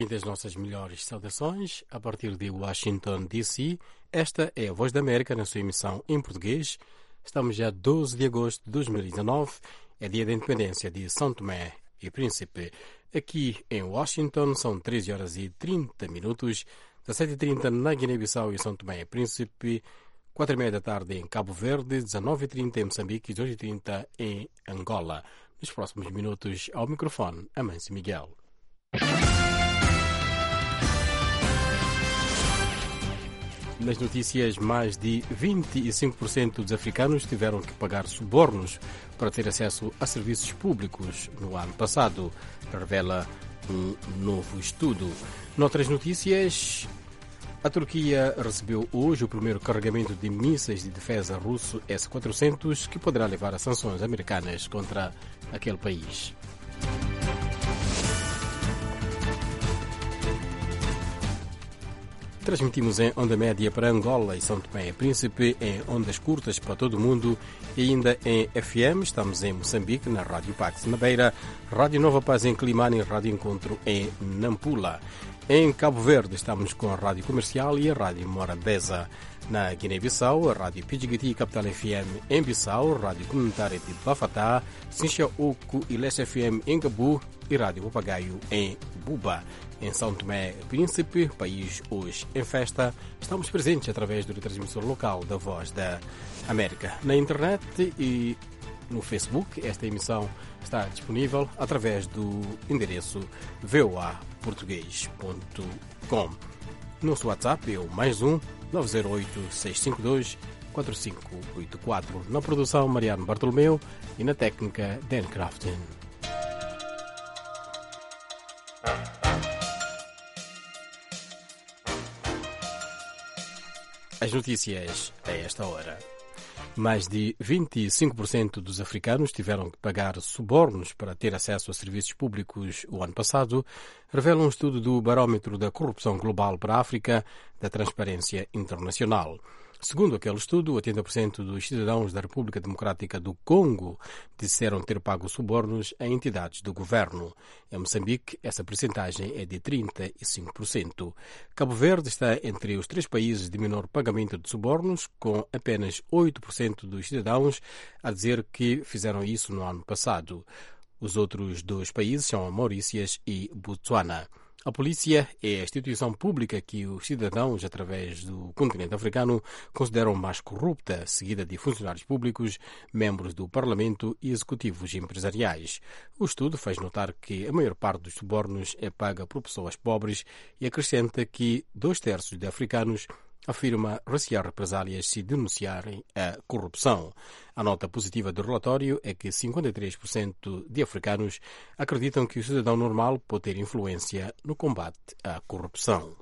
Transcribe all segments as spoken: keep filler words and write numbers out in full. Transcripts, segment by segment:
Das nossas melhores saudações, a partir de Washington, D C, esta é a Voz da América na sua emissão em português. Estamos já doze de agosto de dois mil e dezenove, é dia da independência de São Tomé e Príncipe. Aqui em Washington são treze horas e trinta minutos, dezassete e trinta na Guiné-Bissau e São Tomé e Príncipe, quatro e meia da tarde em Cabo Verde, dezenove e trinta em Moçambique e doze e trinta em Angola. Nos próximos minutos, ao microfone, Amâncio Miguel. Nas notícias, mais de vinte e cinco por cento dos africanos tiveram que pagar subornos para ter acesso a serviços públicos no ano passado, revela um novo estudo. Noutras notícias, a Turquia recebeu hoje o primeiro carregamento de mísseis de defesa russo S quatrocentos, que poderá levar a sanções americanas contra aquele país. Transmitimos em onda média para Angola e São Tomé e Príncipe, em ondas curtas para todo o mundo e ainda em F M. Estamos em Moçambique, na Rádio Pax na Beira, Rádio Nova Paz em Climane e Rádio Encontro em Nampula. Em Cabo Verde estamos com a Rádio Comercial e a Rádio Morabeza. Na Guiné-Bissau, a Rádio Pidjigiti Capital F M em Bissau, Rádio Comunitária de Bafatá, Sincha Uco e Leste F M em Gabu e Rádio Papagaio em Buba. Em São Tomé e Príncipe, país hoje em festa, estamos presentes através do retransmissor local da Voz da América. Na internet e no Facebook, esta emissão está disponível através do endereço v o a português ponto com. Nosso WhatsApp é o mais um nove zero oito, seis cinco dois, quatro cinco oito quatro. Na produção, Mariano Bartolomeu e na técnica, Dan Crafton. As notícias a esta hora. Mais de vinte e cinco por cento dos africanos tiveram que pagar subornos para ter acesso a serviços públicos o ano passado, revela um estudo do Barómetro da Corrupção Global para a África da Transparência Internacional. Segundo aquele estudo, oitenta por cento dos cidadãos da República Democrática do Congo disseram ter pago subornos a entidades do governo. Em Moçambique, essa percentagem é de trinta e cinco por cento. Cabo Verde está entre os três países de menor pagamento de subornos, com apenas oito por cento dos cidadãos a dizer que fizeram isso no ano passado. Os outros dois países são Maurícias e Botsuana. A polícia é a instituição pública que os cidadãos, através do continente africano, consideram mais corrupta, seguida de funcionários públicos, membros do Parlamento e executivos empresariais. O estudo faz notar que a maior parte dos subornos é paga por pessoas pobres e acrescenta que dois terços de africanos afirma recear represálias se denunciarem a corrupção. A nota positiva do relatório é que cinquenta e três por cento de africanos acreditam que o cidadão normal pode ter influência no combate à corrupção.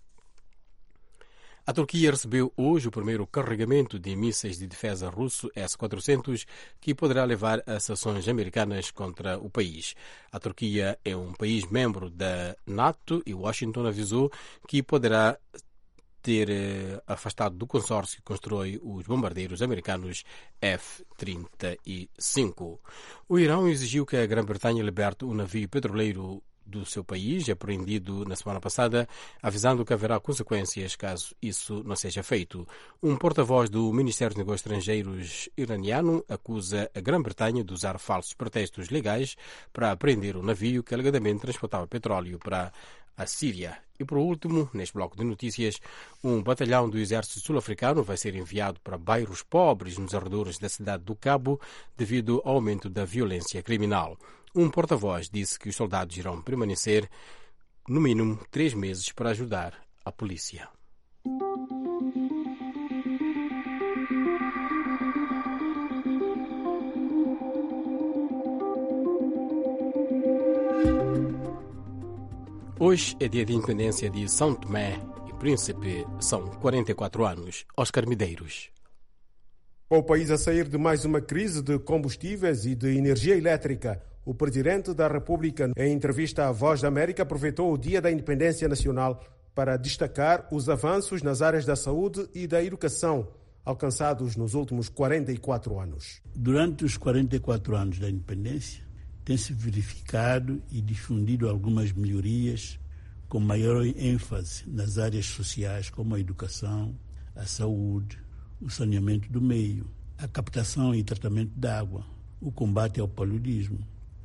A Turquia recebeu hoje o primeiro carregamento de mísseis de defesa russo S quatrocentos, que poderá levar a sanções americanas contra o país. A Turquia é um país membro da NATO e Washington avisou que poderá ter eh, afastado do consórcio que constrói os bombardeiros americanos F trinta e cinco. O Irão exigiu que a Grã-Bretanha liberte o navio petroleiro do seu país, apreendido na semana passada, avisando que haverá consequências caso isso não seja feito. Um porta-voz do Ministério dos Negócios Estrangeiros iraniano acusa a Grã-Bretanha de usar falsos pretextos legais para apreender o navio que alegadamente transportava petróleo para a Síria. E por último, neste bloco de notícias, um batalhão do exército sul-africano vai ser enviado para bairros pobres nos arredores da cidade do Cabo devido ao aumento da violência criminal. Um porta-voz disse que os soldados irão permanecer no mínimo três meses para ajudar a polícia. Hoje é dia de independência de São Tomé e Príncipe. São quarenta e quatro anos. Oscar Medeiros. Com o país a sair de mais uma crise de combustíveis e de energia elétrica, o Presidente da República, em entrevista à Voz da América, aproveitou o Dia da Independência Nacional para destacar os avanços nas áreas da saúde e da educação alcançados nos últimos quarenta e quatro anos. Durante os quarenta e quatro anos da independência, tem-se verificado e difundido algumas melhorias com maior ênfase nas áreas sociais como a educação, a saúde, o saneamento do meio, a captação e tratamento da água, o combate ao paludismo,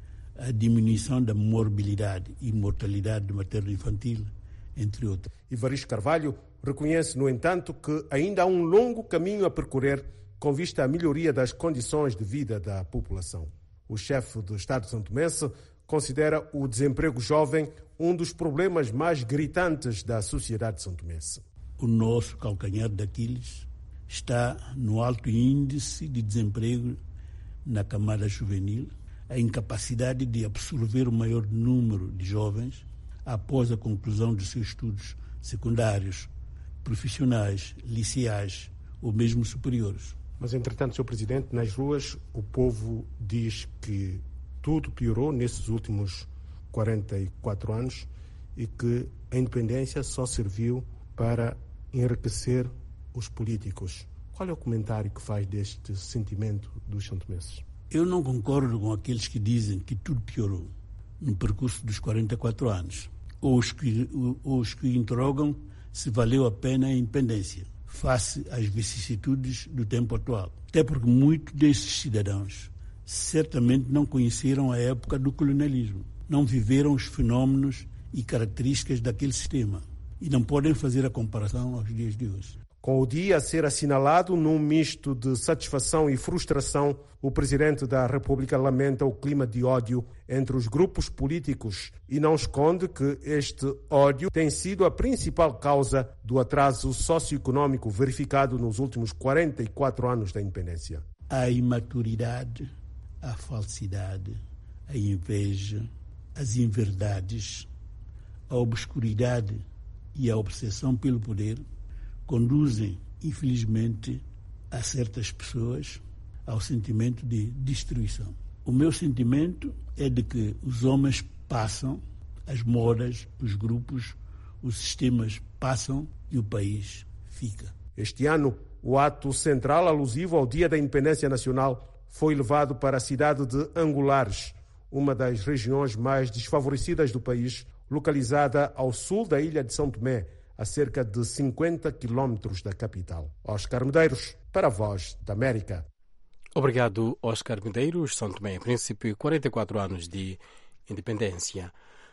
a diminuição da morbilidade e mortalidade materno-infantil, entre outros. Evaristo Carvalho reconhece, no entanto, que ainda há um longo caminho a percorrer com vista à melhoria das condições de vida da população. O chefe do Estado santomense considera o desemprego jovem um dos problemas mais gritantes da sociedade santomense. O nosso calcanhar de Aquiles está no alto índice de desemprego na camada juvenil, a incapacidade de absorver o maior número de jovens após a conclusão de seus estudos secundários, profissionais, liceais ou mesmo superiores. Mas, entretanto, senhor Presidente, nas ruas o povo diz que tudo piorou nesses últimos quarenta e quatro anos e que a independência só serviu para enriquecer os políticos. Qual é o comentário que faz deste sentimento dos santomenses? Eu não concordo com aqueles que dizem que tudo piorou no percurso dos quarenta e quatro anos, ou os que, ou os que interrogam se valeu a pena a independência face às vicissitudes do tempo atual. Até porque muitos desses cidadãos certamente não conheceram a época do colonialismo, não viveram os fenómenos e características daquele sistema e não podem fazer a comparação aos dias de hoje. Com o dia a ser assinalado num misto de satisfação e frustração, o Presidente da República lamenta o clima de ódio entre os grupos políticos e não esconde que este ódio tem sido a principal causa do atraso socioeconômico verificado nos últimos quarenta e quatro anos da independência. A imaturidade, a falsidade, a inveja, as inverdades, a obscuridade e a obsessão pelo poder conduzem, infelizmente, a certas pessoas ao sentimento de destruição. O meu sentimento é de que os homens passam, as modas, os grupos, os sistemas passam e o país fica. Este ano, o ato central alusivo ao Dia da Independência Nacional foi levado para a cidade de Angulares, uma das regiões mais desfavorecidas do país, localizada ao sul da ilha de São Tomé, a cerca de cinquenta quilómetros da capital. Oscar Medeiros, para a Voz da América. Obrigado, Oscar Medeiros. São Tomé e Príncipe, quarenta e quatro anos de independência.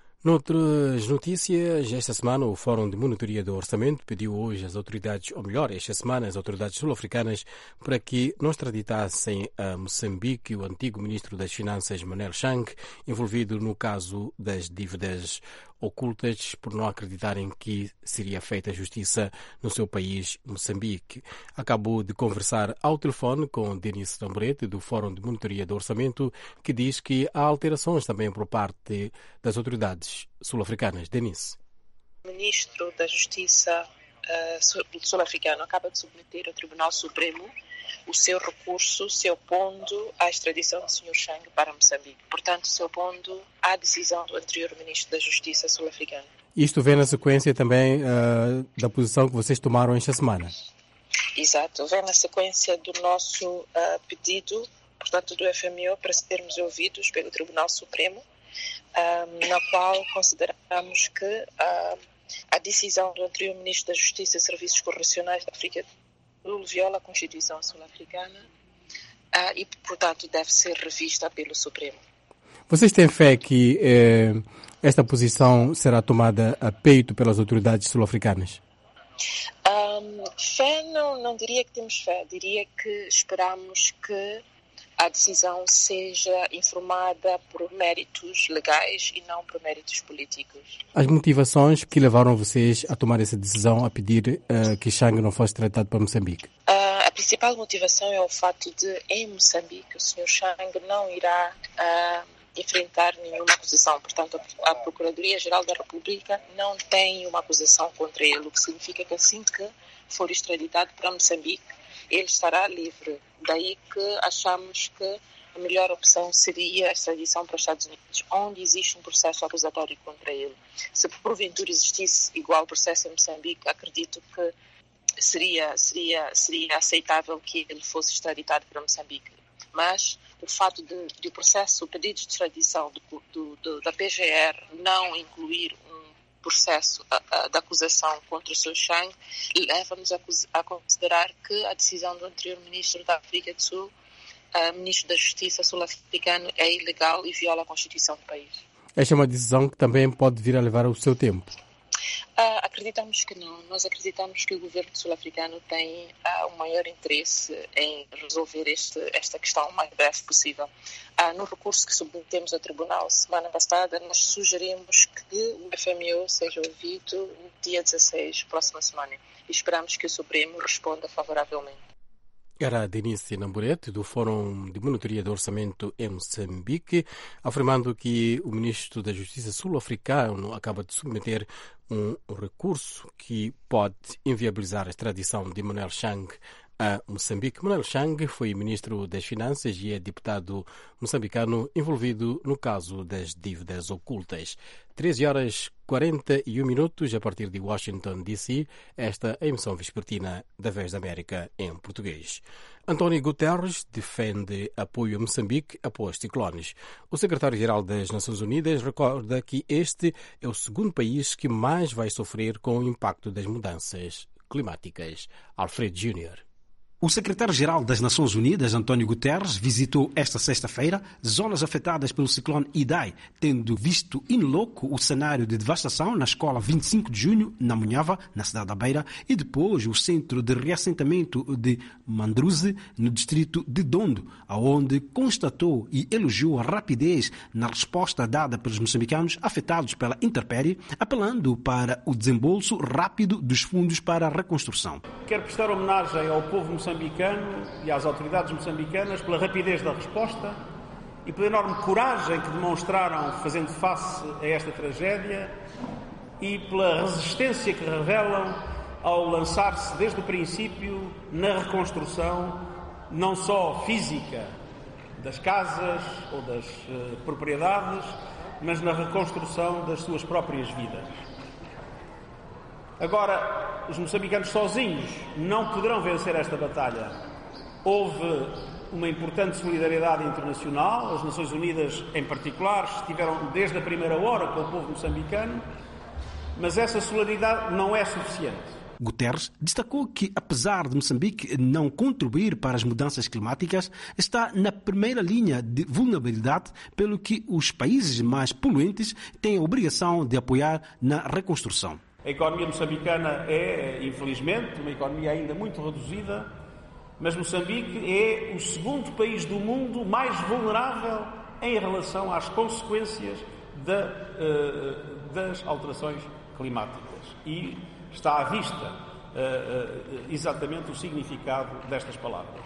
Noutras notícias, esta semana o Fórum de Monitoria do Orçamento pediu hoje às autoridades, ou melhor, esta semana as autoridades sul-africanas, para que não extraditassem a Moçambique o antigo ministro das Finanças, Manel Chang, envolvido no caso das dívidas ocultas, por não acreditarem que seria feita justiça no seu país, Moçambique. Acabou de conversar ao telefone com Denis Tamborete, do Fórum de Monitoria do Orçamento, que diz que há alterações também por parte das autoridades sul-africanas. Denis. O ministro da Justiça uh, sul-africano acaba de submeter ao Tribunal Supremo o seu recurso se opondo à extradição do senhor Chang para Moçambique. Portanto, se opondo à decisão do anterior ministro da Justiça sul-africano. Isto vem na sequência também uh, da posição que vocês tomaram esta semana? Exato, vem na sequência do nosso uh, pedido, portanto, do F M O, para sermos ouvidos pelo Tribunal Supremo, uh, na qual consideramos que uh, a decisão do anterior ministro da Justiça e Serviços Correcionais da África Sul viola a Constituição sul-africana uh, e, portanto, deve ser revista pelo Supremo. Vocês têm fé que eh, esta posição será tomada a peito pelas autoridades sul-africanas? Um, fé, não, não diria que temos fé. Diria que esperamos que a decisão seja informada por méritos legais e não por méritos políticos. As motivações que levaram vocês a tomar essa decisão, a pedir uh, que Chang não fosse tratado para Moçambique? Uh, a principal motivação é o fato de, em Moçambique, o senhor Chang não irá uh, enfrentar nenhuma acusação. Portanto, a Procuradoria-Geral da República não tem uma acusação contra ele, o que significa que assim que for extraditado para Moçambique, ele estará livre. Daí que achamos que a melhor opção seria a extradição para os Estados Unidos, onde existe um processo acusatório contra ele. Se porventura existisse igual processo em Moçambique, acredito que seria, seria, seria aceitável que ele fosse extraditado para Moçambique. Mas o fato de, de o processo, o pedido de extradição do, do, do, da P G R não incluir um processo uh, da acusação contra o senhor Chang leva-nos a, a considerar que a decisão do anterior ministro da África do Sul, uh, ministro da Justiça sul-africano, é ilegal e viola a Constituição do país. Esta é uma decisão que também pode vir a levar o seu tempo. Uh, acreditamos que não. Nós acreditamos que o governo sul-africano tem uh, o maior interesse em resolver este, esta questão o mais breve possível. Uh, no recurso que submetemos ao tribunal semana passada, nós sugerimos que o F M O seja ouvido no dia dezasseis, próxima semana, e esperamos que o Supremo responda favoravelmente. Era Denise Namburete, do Fórum de Monitoria do Orçamento em Moçambique, afirmando que o ministro da Justiça sul-africano acaba de submeter um recurso que pode inviabilizar a extradição de Manuel Chang a Moçambique. Manuel Chang foi ministro das Finanças e é deputado moçambicano envolvido no caso das dívidas ocultas. treze horas e quarenta e um minutos a partir de Washington, D C, esta é a emissão vespertina da Voz da América em português. António Guterres defende apoio a Moçambique após ciclones. O secretário-geral das Nações Unidas recorda que este é o segundo país que mais vai sofrer com o impacto das mudanças climáticas. Alfred Júnior O secretário-geral das Nações Unidas, António Guterres, visitou esta sexta-feira zonas afetadas pelo ciclone Idai, tendo visto in loco o cenário de devastação na escola vinte e cinco de junho, na Munhava, na cidade da Beira, e depois o centro de reassentamento de Mandruze, no distrito de Dondo, onde constatou e elogiou a rapidez na resposta dada pelos moçambicanos afetados pela intempérie, apelando para o desembolso rápido dos fundos para a reconstrução. Quero prestar homenagem ao povo moçambicano moçambicano e às autoridades moçambicanas pela rapidez da resposta e pela enorme coragem que demonstraram fazendo face a esta tragédia e pela resistência que revelam ao lançar-se desde o princípio na reconstrução não só física das casas ou das uh, propriedades, mas na reconstrução das suas próprias vidas. Agora, os moçambicanos sozinhos não poderão vencer esta batalha. Houve uma importante solidariedade internacional, as Nações Unidas, em particular, estiveram desde a primeira hora com o povo moçambicano, mas essa solidariedade não é suficiente. Guterres destacou que, apesar de Moçambique não contribuir para as mudanças climáticas, está na primeira linha de vulnerabilidade, pelo que os países mais poluentes têm a obrigação de apoiar na reconstrução. A economia moçambicana é, infelizmente, uma economia ainda muito reduzida, mas Moçambique é o segundo país do mundo mais vulnerável em relação às consequências da, uh, das alterações climáticas. E está à vista uh, uh, exatamente o significado destas palavras.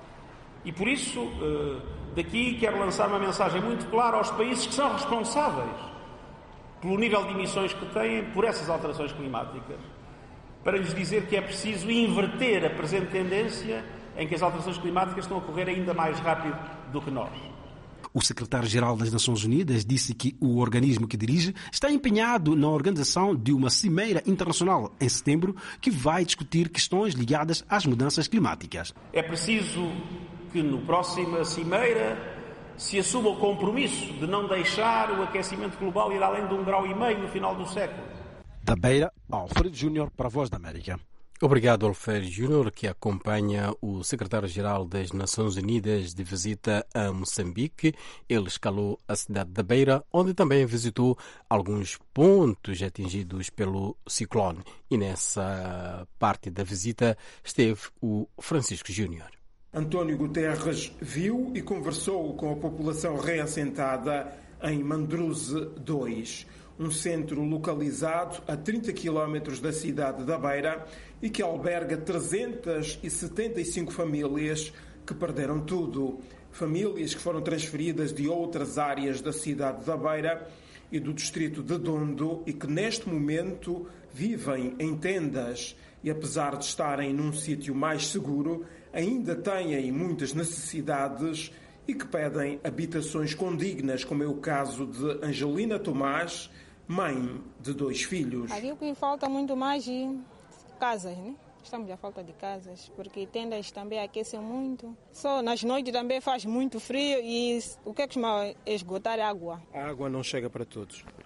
E por isso, uh, daqui quero lançar uma mensagem muito clara aos países que são responsáveis pelo nível de emissões que têm por essas alterações climáticas, para lhes dizer que é preciso inverter a presente tendência em que as alterações climáticas estão a ocorrer ainda mais rápido do que nós. O secretário-geral das Nações Unidas disse que o organismo que dirige está empenhado na organização de uma cimeira internacional em setembro que vai discutir questões ligadas às mudanças climáticas. É preciso que no próxima cimeira se assuma o compromisso de não deixar o aquecimento global ir além de um grau e meio no final do século. Da Beira, Alfredo Júnior para a Voz da América. Obrigado, Alfredo Júnior, que acompanha o secretário-geral das Nações Unidas de visita a Moçambique. Ele escalou a cidade da Beira, onde também visitou alguns pontos atingidos pelo ciclone. E nessa parte da visita esteve o Francisco Júnior. António Guterres viu e conversou com a população reassentada em Mandruze dois, um centro localizado a trinta quilómetros da cidade da Beira e que alberga trezentas e setenta e cinco famílias que perderam tudo. Famílias que foram transferidas de outras áreas da cidade da Beira e do distrito de Dondo e que neste momento vivem em tendas e, apesar de estarem num sítio mais seguro, ainda têm muitas necessidades e que pedem habitações condignas, como é o caso de Angelina Tomás, mãe de dois filhos. Aqui o que falta muito mais é casas, né? Estamos à falta de casas, porque tendas também aquecem muito. Só nas noites também faz muito frio e o que é que chama esgotar água. A água não chega para todos?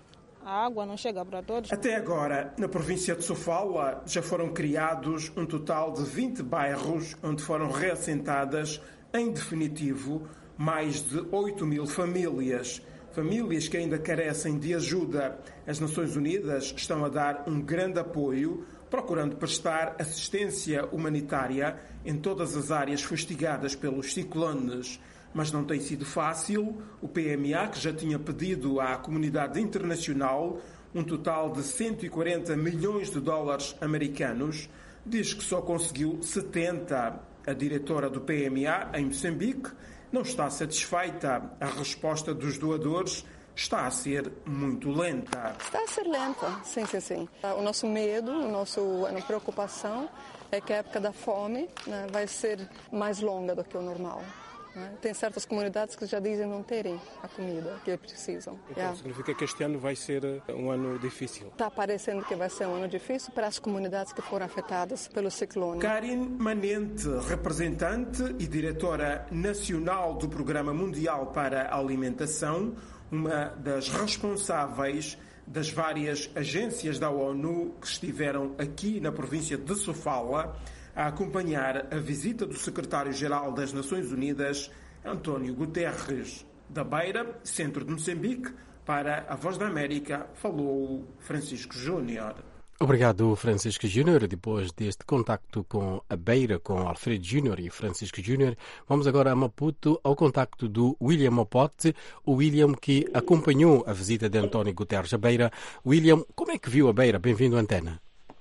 a água não chega para todos. Até agora, na província de Sofala, já foram criados um total de vinte bairros onde foram reassentadas, em definitivo, mais de oito mil famílias. Famílias que ainda carecem de ajuda. As Nações Unidas estão a dar um grande apoio, procurando prestar assistência humanitária em todas as áreas fustigadas pelos ciclones. Mas não tem sido fácil. O P M A, que já tinha pedido à comunidade internacional um total de cento e quarenta milhões de dólares americanos, diz que só conseguiu setenta. A diretora do P M A em Moçambique não está satisfeita. A resposta dos doadores está a ser muito lenta. Está a ser lenta, sim, sim, sim. O nosso medo, a nossa preocupação é que a época da fome, né, vai ser mais longa do que o normal. Né? Tem certas comunidades que já dizem não terem a comida que precisam. Então yeah. significa que este ano vai ser um ano difícil? Está parecendo que vai ser um ano difícil para as comunidades que foram afetadas pelo ciclone. Karin Manente, representante e diretora nacional do Programa Mundial para a Alimentação, uma das responsáveis das várias agências da ONU que estiveram aqui na província de Sofala a acompanhar a visita do secretário-geral das Nações Unidas, António Guterres. Da Beira, centro de Moçambique, para a Voz da América, falou Francisco Júnior. Obrigado, Francisco Júnior. Depois deste contacto com a Beira, com Alfredo Júnior e Francisco Júnior, vamos agora a Maputo ao contacto do William Mopote, o William que acompanhou a visita de António Guterres à Beira. William, como é que viu a Beira? Bem-vindo à Antena.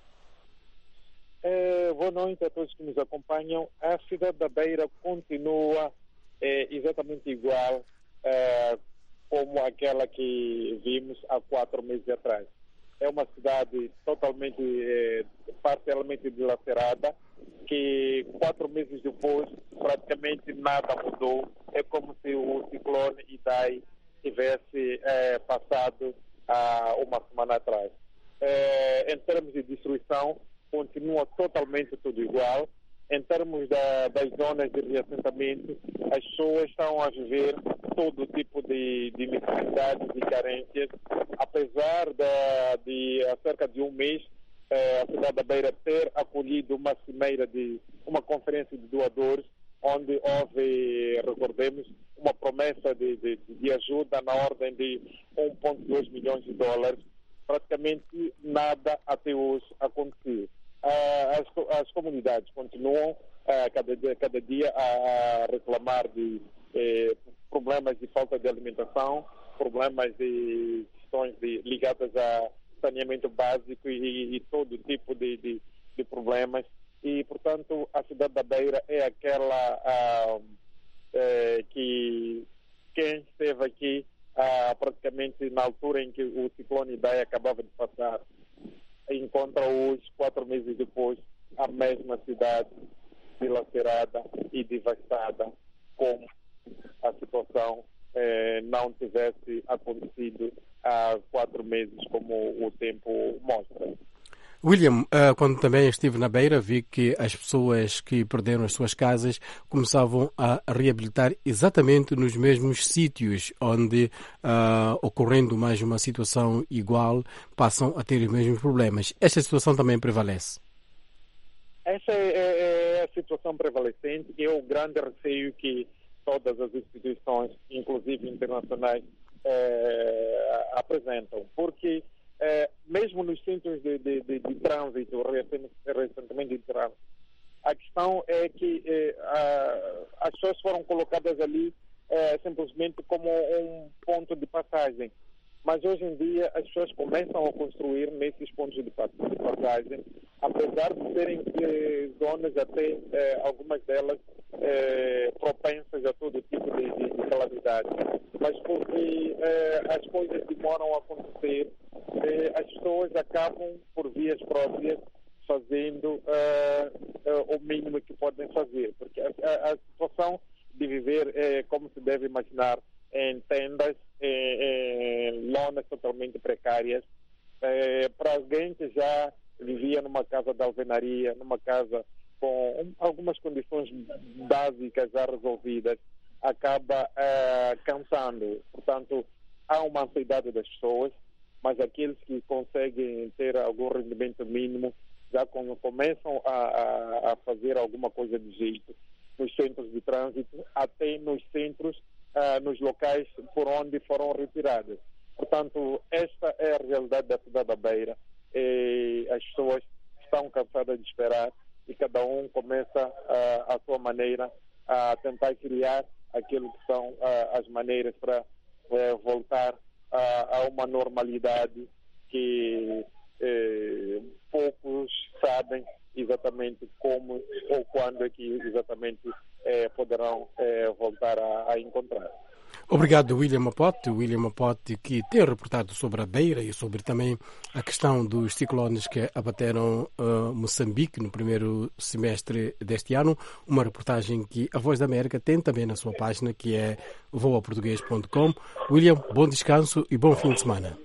É, boa noite a todos que nos acompanham. A cidade da Beira continua é, exatamente igual é, como aquela que vimos há quatro meses atrás. É uma cidade totalmente, é, parcialmente dilacerada, que quatro meses depois praticamente nada mudou. É como se o ciclone Idai tivesse é, passado há uma semana atrás. É, em termos de destruição, continua totalmente tudo igual. Em termos da, das zonas de reassentamento, as pessoas estão a viver todo tipo de, de necessidades e carências. Apesar da, de, há cerca de um mês, eh, a cidade da Beira ter acolhido uma cimeira, de uma conferência de doadores, onde houve, recordemos, uma promessa de, de, de ajuda na ordem de um vírgula dois milhões de dólares, praticamente nada até hoje aconteceu. As, as comunidades continuam uh, cada, dia, cada dia a reclamar de eh, problemas de falta de alimentação, problemas de questões de, ligadas a saneamento básico e, e todo tipo de, de, de problemas. E, portanto, a cidade da Beira é aquela uh, eh, que quem esteve aqui uh, praticamente na altura em que o ciclone Idai acabava de passar, encontra hoje, quatro meses depois, a mesma cidade dilacerada e devastada, como a situação eh, não tivesse acontecido há quatro meses, como o tempo mostra. William, quando também estive na Beira, vi que as pessoas que perderam as suas casas começavam a reabilitar exatamente nos mesmos sítios onde, uh, ocorrendo mais uma situação igual, passam a ter os mesmos problemas. Esta situação também prevalece? Essa é, é a situação prevalecente e é o grande receio que todas as instituições, inclusive internacionais, é, apresentam. Porque É, mesmo nos centros de, de, de, de trânsito, recentemente de trânsito, a questão é que é, a, as pessoas foram colocadas ali é, simplesmente como um ponto de passagem. Mas hoje em dia as pessoas começam a construir nesses pontos de passagem, apesar de serem é, zonas até, é, algumas delas, é, propensas a todo tipo de, de, de calamidade. Mas porque é, as coisas demoram a acontecer, as pessoas acabam, por vias próprias, fazendo uh, uh, o mínimo que podem fazer. Porque a, a, a situação de viver, é, como se deve imaginar, em tendas, em, em lonas totalmente precárias, é, para alguém que já vivia numa casa de alvenaria, numa casa com algumas condições básicas já resolvidas, acaba uh, cansando. Portanto, há uma ansiedade das pessoas, mas aqueles que conseguem ter algum rendimento mínimo já começam a, a, a fazer alguma coisa de jeito nos centros de trânsito, até nos centros, uh, nos locais por onde foram retiradas. Portanto, esta é a realidade da cidade da Beira. E as pessoas estão cansadas de esperar e cada um começa uh, a sua maneira a tentar criar aquilo que são uh, as maneiras para uh, voltar uh, a uma normalidade que uh, poucos sabem exatamente como ou quando é que exatamente uh, poderão uh, voltar a, a encontrar. Obrigado, William Mapote. William Mapote, que tem reportado sobre a Beira e sobre também a questão dos ciclones que abateram uh, Moçambique no primeiro semestre deste ano. Uma reportagem que a Voz da América tem também na sua página, que é voa português ponto com. William, bom descanso e bom fim de semana.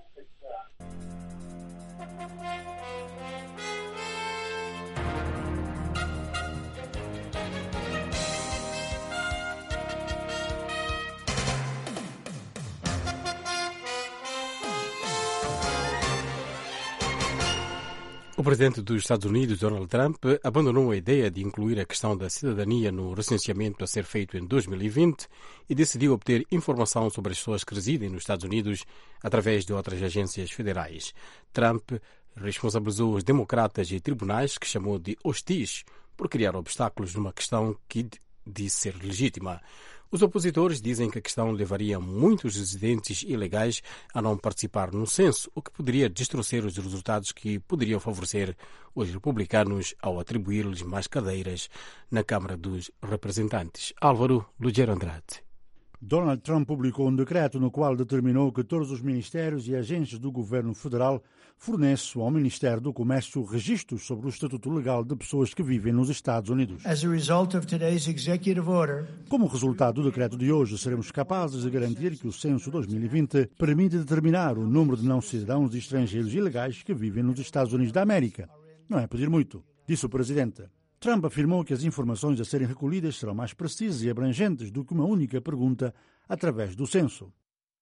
O presidente dos Estados Unidos, Donald Trump, abandonou a ideia de incluir a questão da cidadania no recenseamento a ser feito em dois mil e vinte e decidiu obter informação sobre as pessoas que residem nos Estados Unidos através de outras agências federais. Trump responsabilizou os democratas e tribunais, que chamou de hostis, por criar obstáculos numa questão que disse ser legítima. Os opositores dizem que a questão levaria muitos residentes ilegais a não participar no censo, o que poderia distorcer os resultados que poderiam favorecer os republicanos ao atribuir-lhes mais cadeiras na Câmara dos Representantes. Álvaro Lugero Andrade. Donald Trump publicou um decreto no qual determinou que todos os ministérios e agências do governo federal forneçam ao Ministério do Comércio registros sobre o estatuto legal de pessoas que vivem nos Estados Unidos. As a result of today's executive order, como resultado do decreto de hoje, seremos capazes de garantir que o censo dois mil e vinte permite determinar o número de não-cidadãos e estrangeiros ilegais que vivem nos Estados Unidos da América. Não é pedir muito, disse o presidente. Trump afirmou que as informações a serem recolhidas serão mais precisas e abrangentes do que uma única pergunta através do censo.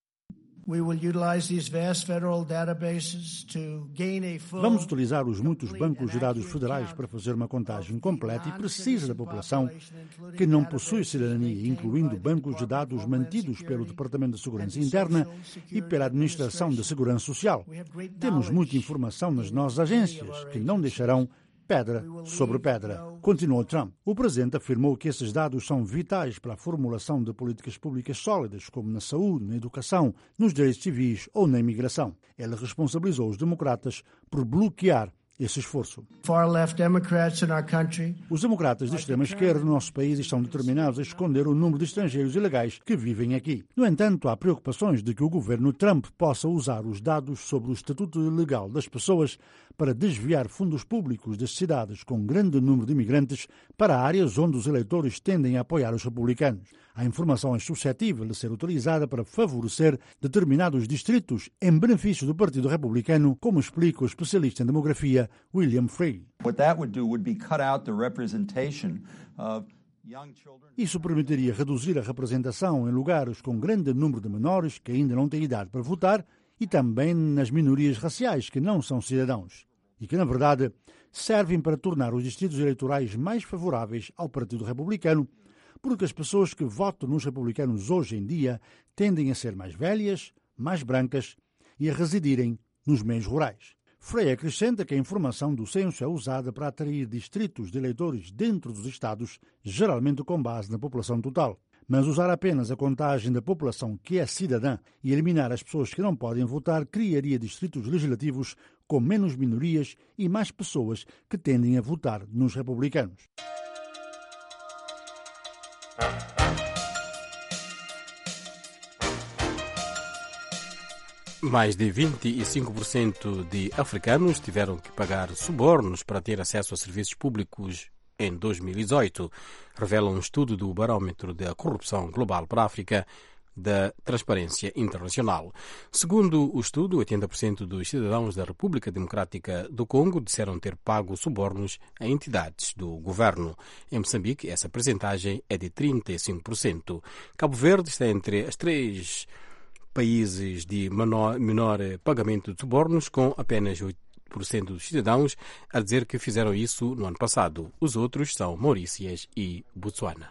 Vamos utilizar os muitos bancos de dados federais para fazer uma contagem completa e precisa da população que não possui cidadania, incluindo bancos de dados mantidos pelo Departamento de Segurança Interna e pela Administração de Segurança Social. Temos muita informação nas nossas agências que não deixarão pedra sobre pedra, continuou Trump. O presidente afirmou que esses dados são vitais para a formulação de políticas públicas sólidas, como na saúde, na educação, nos direitos civis ou na imigração. Ele responsabilizou os democratas por bloquear esse esforço. Os democratas de extrema-esquerda no nosso país estão determinados a esconder o número de estrangeiros ilegais que vivem aqui. No entanto, há preocupações de que o governo Trump possa usar os dados sobre o estatuto legal das pessoas para desviar fundos públicos das cidades com grande número de imigrantes para áreas onde os eleitores tendem a apoiar os republicanos. A informação é suscetível de ser utilizada para favorecer determinados distritos em benefício do Partido Republicano, como explica o especialista em demografia William Frey. Isso permitiria reduzir a representação em lugares com grande número de menores que ainda não têm idade para votar e também nas minorias raciais que não são cidadãos e que, na verdade, servem para tornar os distritos eleitorais mais favoráveis ao Partido Republicano, porque as pessoas que votam nos republicanos hoje em dia tendem a ser mais velhas, mais brancas e a residirem nos meios rurais. Frey acrescenta que a informação do censo é usada para atrair distritos de eleitores dentro dos estados, geralmente com base na população total. Mas usar apenas a contagem da população que é cidadã e eliminar as pessoas que não podem votar criaria distritos legislativos com menos minorias e mais pessoas que tendem a votar nos republicanos. Mais de vinte e cinco por cento de africanos tiveram que pagar subornos para ter acesso a serviços públicos em dois mil e dezoito, revela um estudo do Barómetro da Corrupção Global para a África da Transparência Internacional. Segundo o estudo, oitenta por cento dos cidadãos da República Democrática do Congo disseram ter pago subornos a entidades do governo. Em Moçambique, essa percentagem é de trinta e cinco por cento. Cabo Verde está entre as três países de menor, menor pagamento de subornos, com apenas oito por cento dos cidadãos a dizer que fizeram isso no ano passado. Os outros são Maurícias e Botsuana.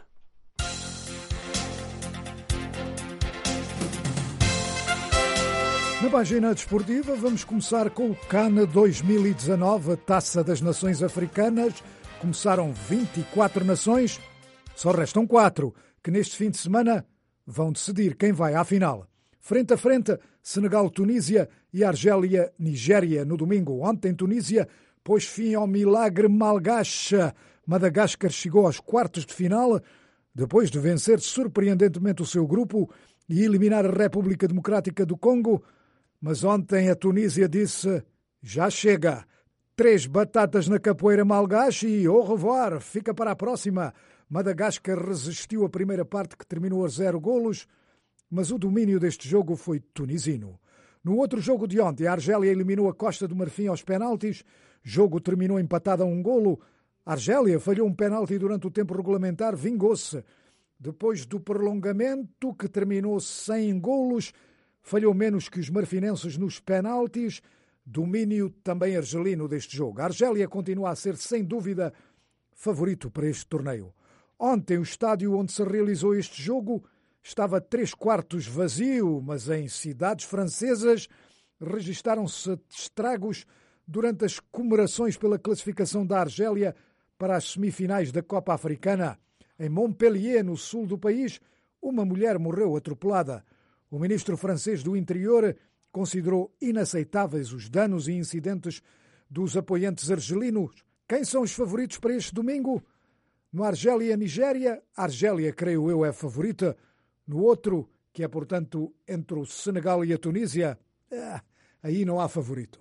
Na página desportiva, vamos começar com o CAN dois mil e dezanove, a Taça das Nações Africanas. Começaram vinte e quatro nações, só restam quatro, que neste fim de semana vão decidir quem vai à final. Frente a frente, Senegal-Tunísia e Argélia-Nigéria no domingo. Ontem, Tunísia pôs fim ao milagre malgache. Madagascar chegou aos quartos de final, depois de vencer surpreendentemente o seu grupo e eliminar a República Democrática do Congo. Mas ontem a Tunísia disse, já chega. Três batatas na capoeira malgache e au revoir, fica para a próxima. Madagascar resistiu a primeira parte, que terminou a zero golos, mas o domínio deste jogo foi tunisino. No outro jogo de ontem, a Argélia eliminou a Costa do Marfim aos penaltis. Jogo terminou empatado a um golo. A Argélia falhou um penalti durante o tempo regulamentar, vingou-se. Depois do prolongamento, que terminou sem golos, falhou menos que os marfinenses nos penaltis. Domínio também argelino deste jogo. A Argélia continua a ser, sem dúvida, favorito para este torneio. Ontem, o estádio onde se realizou este jogo estava três quartos vazio, mas em cidades francesas registaram-se estragos durante as comemorações pela classificação da Argélia para as semifinais da Copa Africana. Em Montpellier, no sul do país, uma mulher morreu atropelada. O ministro francês do Interior considerou inaceitáveis os danos e incidentes dos apoiantes argelinos. Quem são os favoritos para este domingo? No Argélia-Nigéria, a Argélia, creio eu, é favorita. No outro, que é, portanto, entre o Senegal e a Tunísia, eh, aí não há favorito.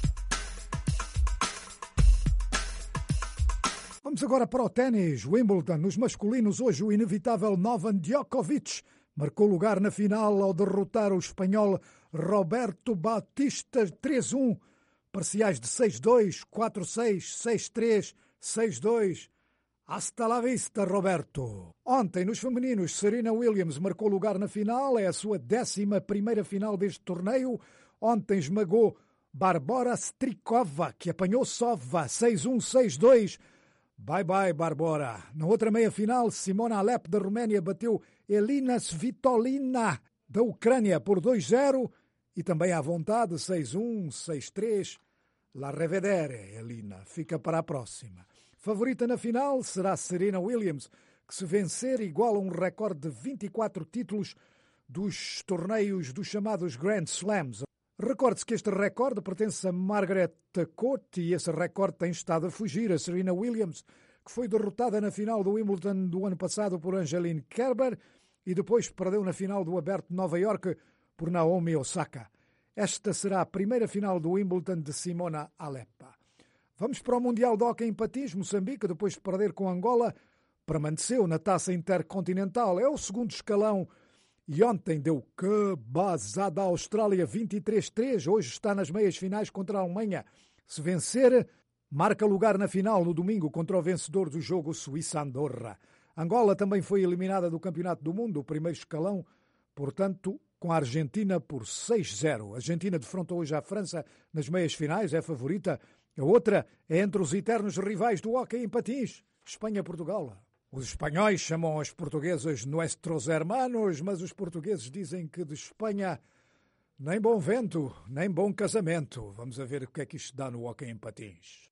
Vamos agora para o ténis. Wimbledon, nos masculinos, hoje o inevitável Novak Djokovic marcou lugar na final ao derrotar o espanhol Roberto Bautista três a um. Parciais de seis a dois, quatro a seis, seis a três, seis a dois. Hasta la vista, Roberto. Ontem, nos femininos, Serena Williams marcou lugar na final. É a sua décima primeira final deste torneio. Ontem esmagou Barbora Strikova, que apanhou Sova seis a um, seis a dois. Bye bye, Barbora. Na outra meia-final, Simona Halep da Roménia bateu Elina Svitolina da Ucrânia por dois a zero e também à vontade, seis a um, seis a três. La revedere, Elina. Fica para a próxima. Favorita na final será Serena Williams, que, se vencer, iguala um recorde de vinte e quatro títulos dos torneios dos chamados Grand Slams. Recorde-se que este recorde pertence a Margaret Court e esse recorde tem estado a fugir a Serena Williams, que foi derrotada na final do Wimbledon do ano passado por Angeline Kerber e depois perdeu na final do Aberto de Nova Iorque por Naomi Osaka. Esta será a primeira final do Wimbledon de Simona Halep. Vamos para o Mundial de Hóquei em Patins. Moçambique, depois de perder com Angola, permaneceu na Taça Intercontinental. É o segundo escalão e ontem deu cabazada à Austrália vinte e três a três. Hoje está nas meias finais contra a Alemanha. Se vencer, marca lugar na final no domingo contra o vencedor do jogo Suíça-Andorra. Angola também foi eliminada do Campeonato do Mundo, o primeiro escalão, portanto, com a Argentina por seis a zero. A Argentina defrontou hoje a França nas meias finais, é favorita. A outra é entre os eternos rivais do hóquei em patins, Espanha-Portugal. Os espanhóis chamam os portugueses nuestros hermanos, mas os portugueses dizem que de Espanha nem bom vento, nem bom casamento. Vamos a ver o que é que isto dá no hóquei em patins.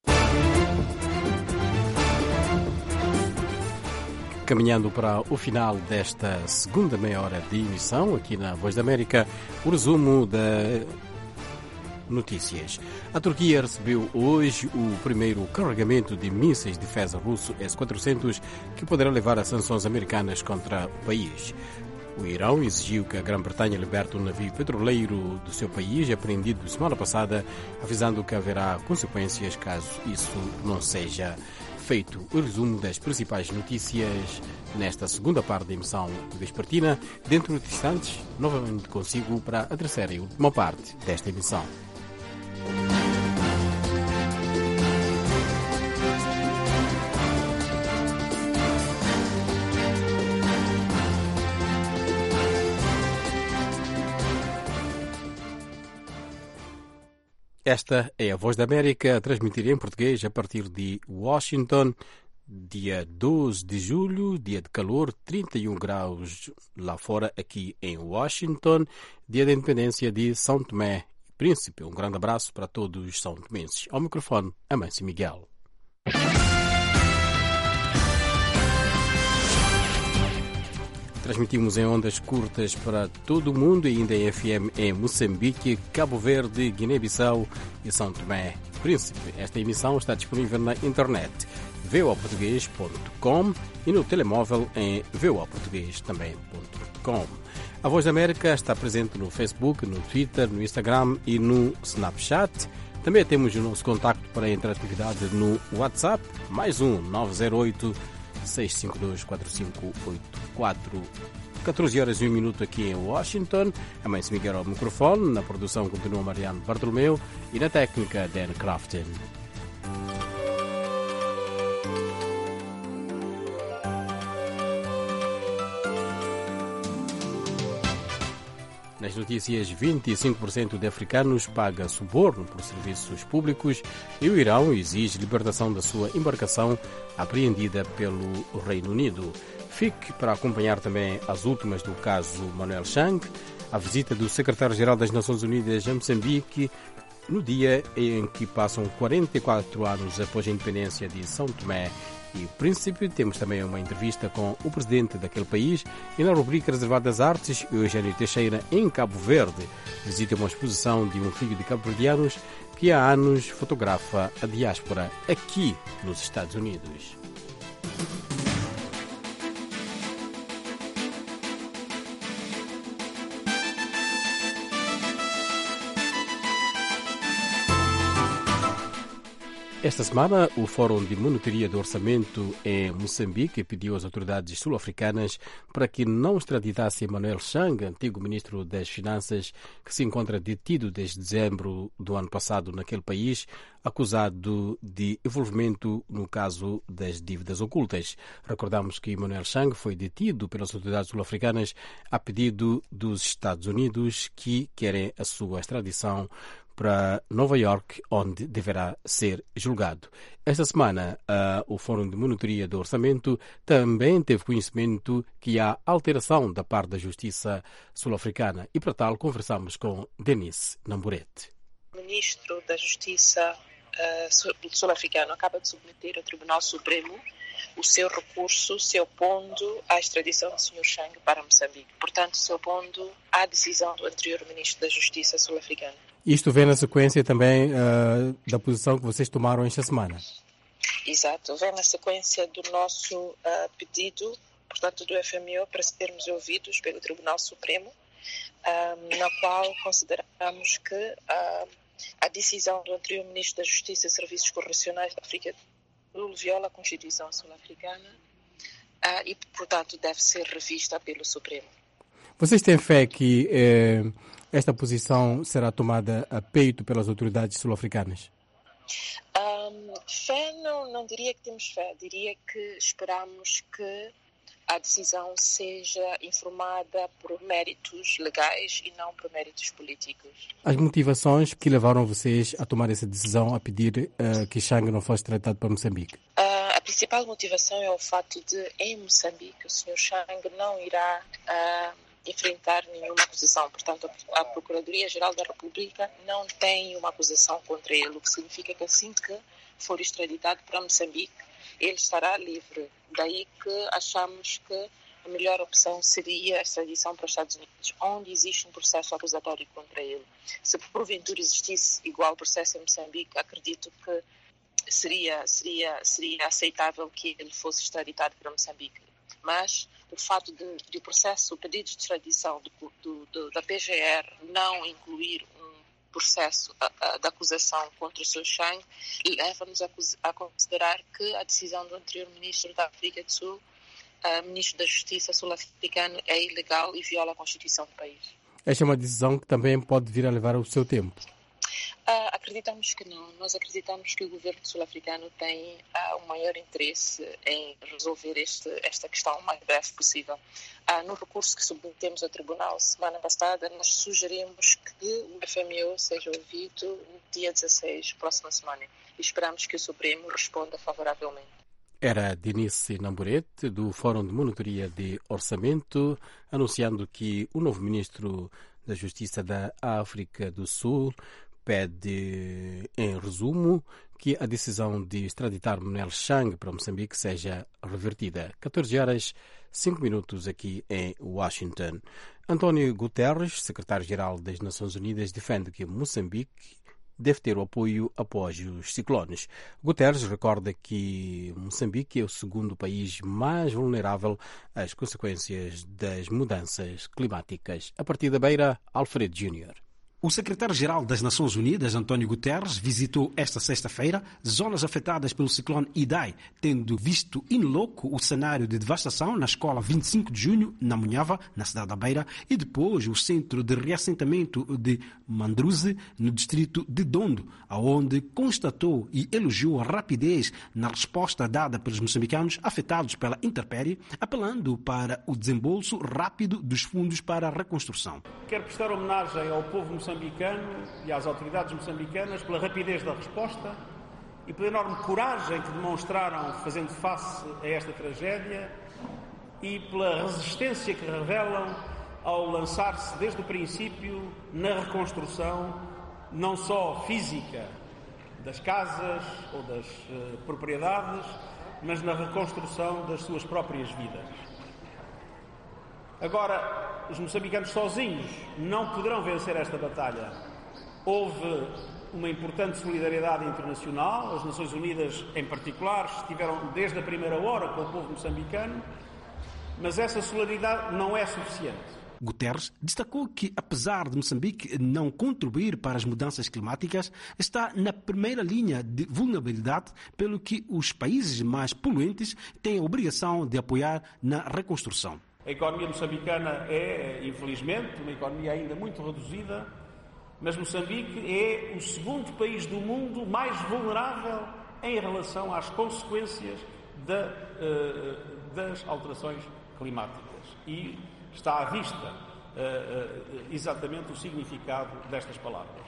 Caminhando para o final desta segunda meia hora de emissão, aqui na Voz da América, o resumo da notícias. A Turquia recebeu hoje o primeiro carregamento de mísseis de defesa russo S quatrocentos que poderá levar a sanções americanas contra o país. O Irão exigiu que a Grã-Bretanha liberte um navio petroleiro do seu país, apreendido semana passada, avisando que haverá consequências caso isso não seja feito. O resumo das principais notícias nesta segunda parte da emissão vespertina. Dentro de instantes, novamente consigo para a terceira e última parte desta emissão. Esta é a Voz da América a transmitir em português a partir de Washington, dia doze de julho, dia de calor, trinta e um graus lá fora, aqui em Washington, dia da independência de São Tomé e Príncipe. Um grande abraço para todos os são tomenses. Ao microfone, Amâncio Miguel. Transmitimos em ondas curtas para todo o mundo e ainda em F M em Moçambique, Cabo Verde, Guiné-Bissau e São Tomé e Príncipe. Esta emissão está disponível na internet v o a português ponto com e no telemóvel em v o a português também ponto com. A Voz da América está presente no Facebook, no Twitter, no Instagram e no Snapchat. Também temos o nosso contacto para a interatividade no WhatsApp, mais um nove zero oito, seis cinco dois, quatro cinco oito quatro. catorze horas e um minuto aqui em Washington. Amâncio Miguel ao microfone. Na produção continua Mariano Bartolomeu e na técnica Dan Crafton. Nas notícias, vinte e cinco por cento de africanos paga suborno por serviços públicos e o Irão exige libertação da sua embarcação apreendida pelo Reino Unido. Fique para acompanhar também as últimas do caso Manuel Chang, a visita do secretário-geral das Nações Unidas a Moçambique, no dia em que passam quarenta e quatro anos após a independência de São Tomé e Príncipe. Temos também uma entrevista com o presidente daquele país e na rubrica reservada às artes, Eugênio Teixeira, em Cabo Verde, visita uma exposição de um filho de cabo-verdianos que há anos fotografa a diáspora aqui nos Estados Unidos. Esta semana, o Fórum de Monitoria do Orçamento em Moçambique pediu às autoridades sul-africanas para que não extraditassem Manuel Chang, antigo ministro das Finanças, que se encontra detido desde dezembro do ano passado naquele país, acusado de envolvimento no caso das dívidas ocultas. Recordamos que Manuel Chang foi detido pelas autoridades sul-africanas a pedido dos Estados Unidos, que querem a sua extradição para Nova York, onde deverá ser julgado. Esta semana, uh, o Fórum de Monitoria do Orçamento também teve conhecimento que há alteração da parte da Justiça sul-africana e, para tal, conversamos com Denise Namburete. O Ministro da Justiça uh, sul-africano acaba de submeter ao Tribunal Supremo o seu recurso se opondo à extradição do senhor Chang para Moçambique. Portanto, se opondo à decisão do anterior Ministro da Justiça sul-africano. Isto vem na sequência também uh, da posição que vocês tomaram esta semana. Exato, vem na sequência do nosso uh, pedido, portanto, do F M O, para sermos ouvidos pelo Tribunal Supremo, uh, na qual consideramos que uh, a decisão do anterior Ministro da Justiça e Serviços Correcionais da África do Sul viola a Constituição sul-africana uh, e, portanto, deve ser revista pelo Supremo. Vocês têm fé que eh, esta posição será tomada a peito pelas autoridades sul-africanas? Um, fé, não, não diria que temos fé. Diria que esperamos que a decisão seja informada por méritos legais e não por méritos políticos. As motivações que levaram vocês a tomar essa decisão, a pedir uh, que Chang não fosse tratado para Moçambique? Uh, a principal motivação é o fato de, em Moçambique, o senhor Chang não irá Uh, enfrentar nenhuma acusação. Portanto, a Procuradoria-Geral da República não tem uma acusação contra ele, o que significa que assim que for extraditado para Moçambique, ele estará livre. Daí que achamos que a melhor opção seria a extradição para os Estados Unidos, onde existe um processo acusatório contra ele. Se porventura existisse igual processo em Moçambique, acredito que seria, seria, seria aceitável que ele fosse extraditado para Moçambique. Mas o fato de, de o processo, o pedido de extradição do, do, do, da P G R não incluir um processo a, a, de acusação contra o senhor Chang leva-nos a, a considerar que a decisão do anterior Ministro da África do Sul, uh, Ministro da Justiça sul-africano, é ilegal e viola a Constituição do país. Esta é uma decisão que também pode vir a levar o seu tempo. Uh, acreditamos que não. Nós acreditamos que o governo sul-africano tem uh, um maior interesse em resolver este, esta questão o mais breve possível. Uh, no recurso que submetemos ao tribunal semana passada, nós sugerimos que o F M O seja ouvido no dia dezasseis, próxima semana, e esperamos que o Supremo responda favoravelmente. Era Denise Namburete, do Fórum de Monitoria de Orçamento, anunciando que o novo ministro da Justiça da África do Sul pede, em resumo, que a decisão de extraditar Manel Chang para Moçambique seja revertida. catorze horas, cinco minutos aqui em Washington. António Guterres, secretário-geral das Nações Unidas, defende que Moçambique deve ter o apoio após os ciclones. Guterres recorda que Moçambique é o segundo país mais vulnerável às consequências das mudanças climáticas. A partir da Beira, Alfredo Júnior O secretário-geral das Nações Unidas, António Guterres, visitou esta sexta-feira zonas afetadas pelo ciclone Idai, tendo visto in loco o cenário de devastação na escola vinte e cinco de junho, na Munhava, na cidade da Beira, e depois o centro de reassentamento de Mandruze, no distrito de Dondo, aonde constatou e elogiou a rapidez na resposta dada pelos moçambicanos afetados pela intempérie, apelando para o desembolso rápido dos fundos para a reconstrução. Quero prestar homenagem ao povo moçambicano e às autoridades moçambicanas pela rapidez da resposta e pela enorme coragem que demonstraram fazendo face a esta tragédia e pela resistência que revelam ao lançar-se desde o princípio na reconstrução não só física das casas ou das uh, propriedades, mas na reconstrução das suas próprias vidas. Agora, os moçambicanos sozinhos não poderão vencer esta batalha. Houve uma importante solidariedade internacional, as Nações Unidas, em particular, estiveram desde a primeira hora com o povo moçambicano, mas essa solidariedade não é suficiente. Guterres destacou que, apesar de Moçambique não contribuir para as mudanças climáticas, está na primeira linha de vulnerabilidade, pelo que os países mais poluentes têm a obrigação de apoiar na reconstrução. A economia moçambicana é, infelizmente, uma economia ainda muito reduzida, mas Moçambique é o segundo país do mundo mais vulnerável em relação às consequências da, uh, das alterações climáticas. E está à vista uh, uh, exatamente o significado destas palavras.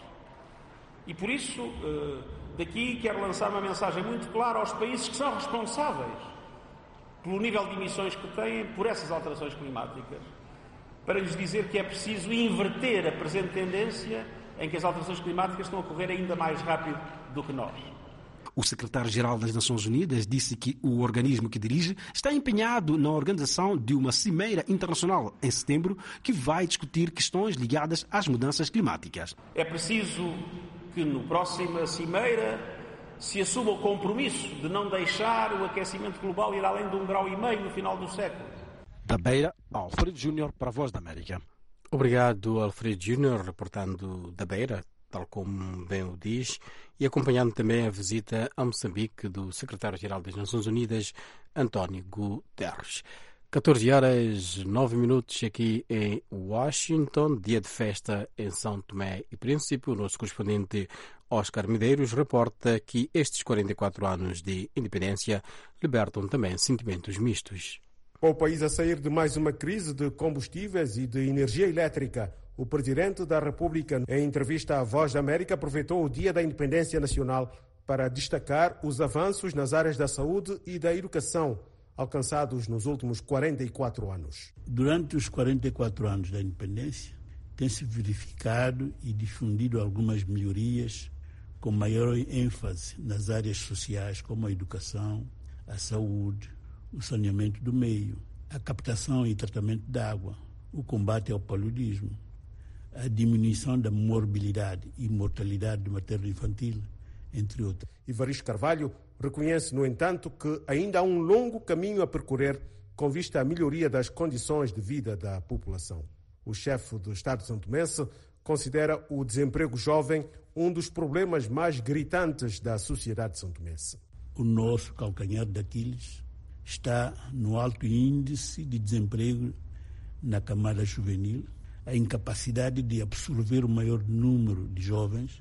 E por isso, uh, daqui quero lançar uma mensagem muito clara aos países que são responsáveis pelo nível de emissões que têm por essas alterações climáticas, para lhes dizer que é preciso inverter a presente tendência em que as alterações climáticas estão a ocorrer ainda mais rápido do que nós. O secretário-geral das Nações Unidas disse que o organismo que dirige está empenhado na organização de uma cimeira internacional em setembro que vai discutir questões ligadas às mudanças climáticas. É preciso que no próxima cimeira se assuma o compromisso de não deixar o aquecimento global ir além de um grau e meio no final do século. Da Beira, Alfredo Júnior para a Voz da América. Obrigado, Alfredo Júnior, reportando da Beira, tal como bem o diz, e acompanhando também a visita a Moçambique do secretário-geral das Nações Unidas, António Guterres. catorze horas, nove minutos aqui em Washington, dia de festa em São Tomé e Príncipe. O nosso correspondente Oscar Medeiros reporta que estes quarenta e quatro anos de independência libertam também sentimentos mistos. Com o país a sair de mais uma crise de combustíveis e de energia elétrica, o presidente da República, em entrevista à Voz da América, aproveitou o Dia da Independência Nacional para destacar os avanços nas áreas da saúde e da educação alcançados nos últimos quarenta e quatro anos. Durante os quarenta e quatro anos da independência, tem-se verificado e difundido algumas melhorias com maior ênfase nas áreas sociais, como a educação, a saúde, o saneamento do meio, a captação e tratamento da água, o combate ao paludismo, a diminuição da morbilidade e mortalidade materno-infantil, entre outros. Evaristo Carvalho reconhece, no entanto, que ainda há um longo caminho a percorrer com vista à melhoria das condições de vida da população. O chefe do Estado santomense considera o desemprego jovem um dos problemas mais gritantes da sociedade santomense. O nosso calcanhar de Aquiles está no alto índice de desemprego na camada juvenil, a incapacidade de absorver o maior número de jovens,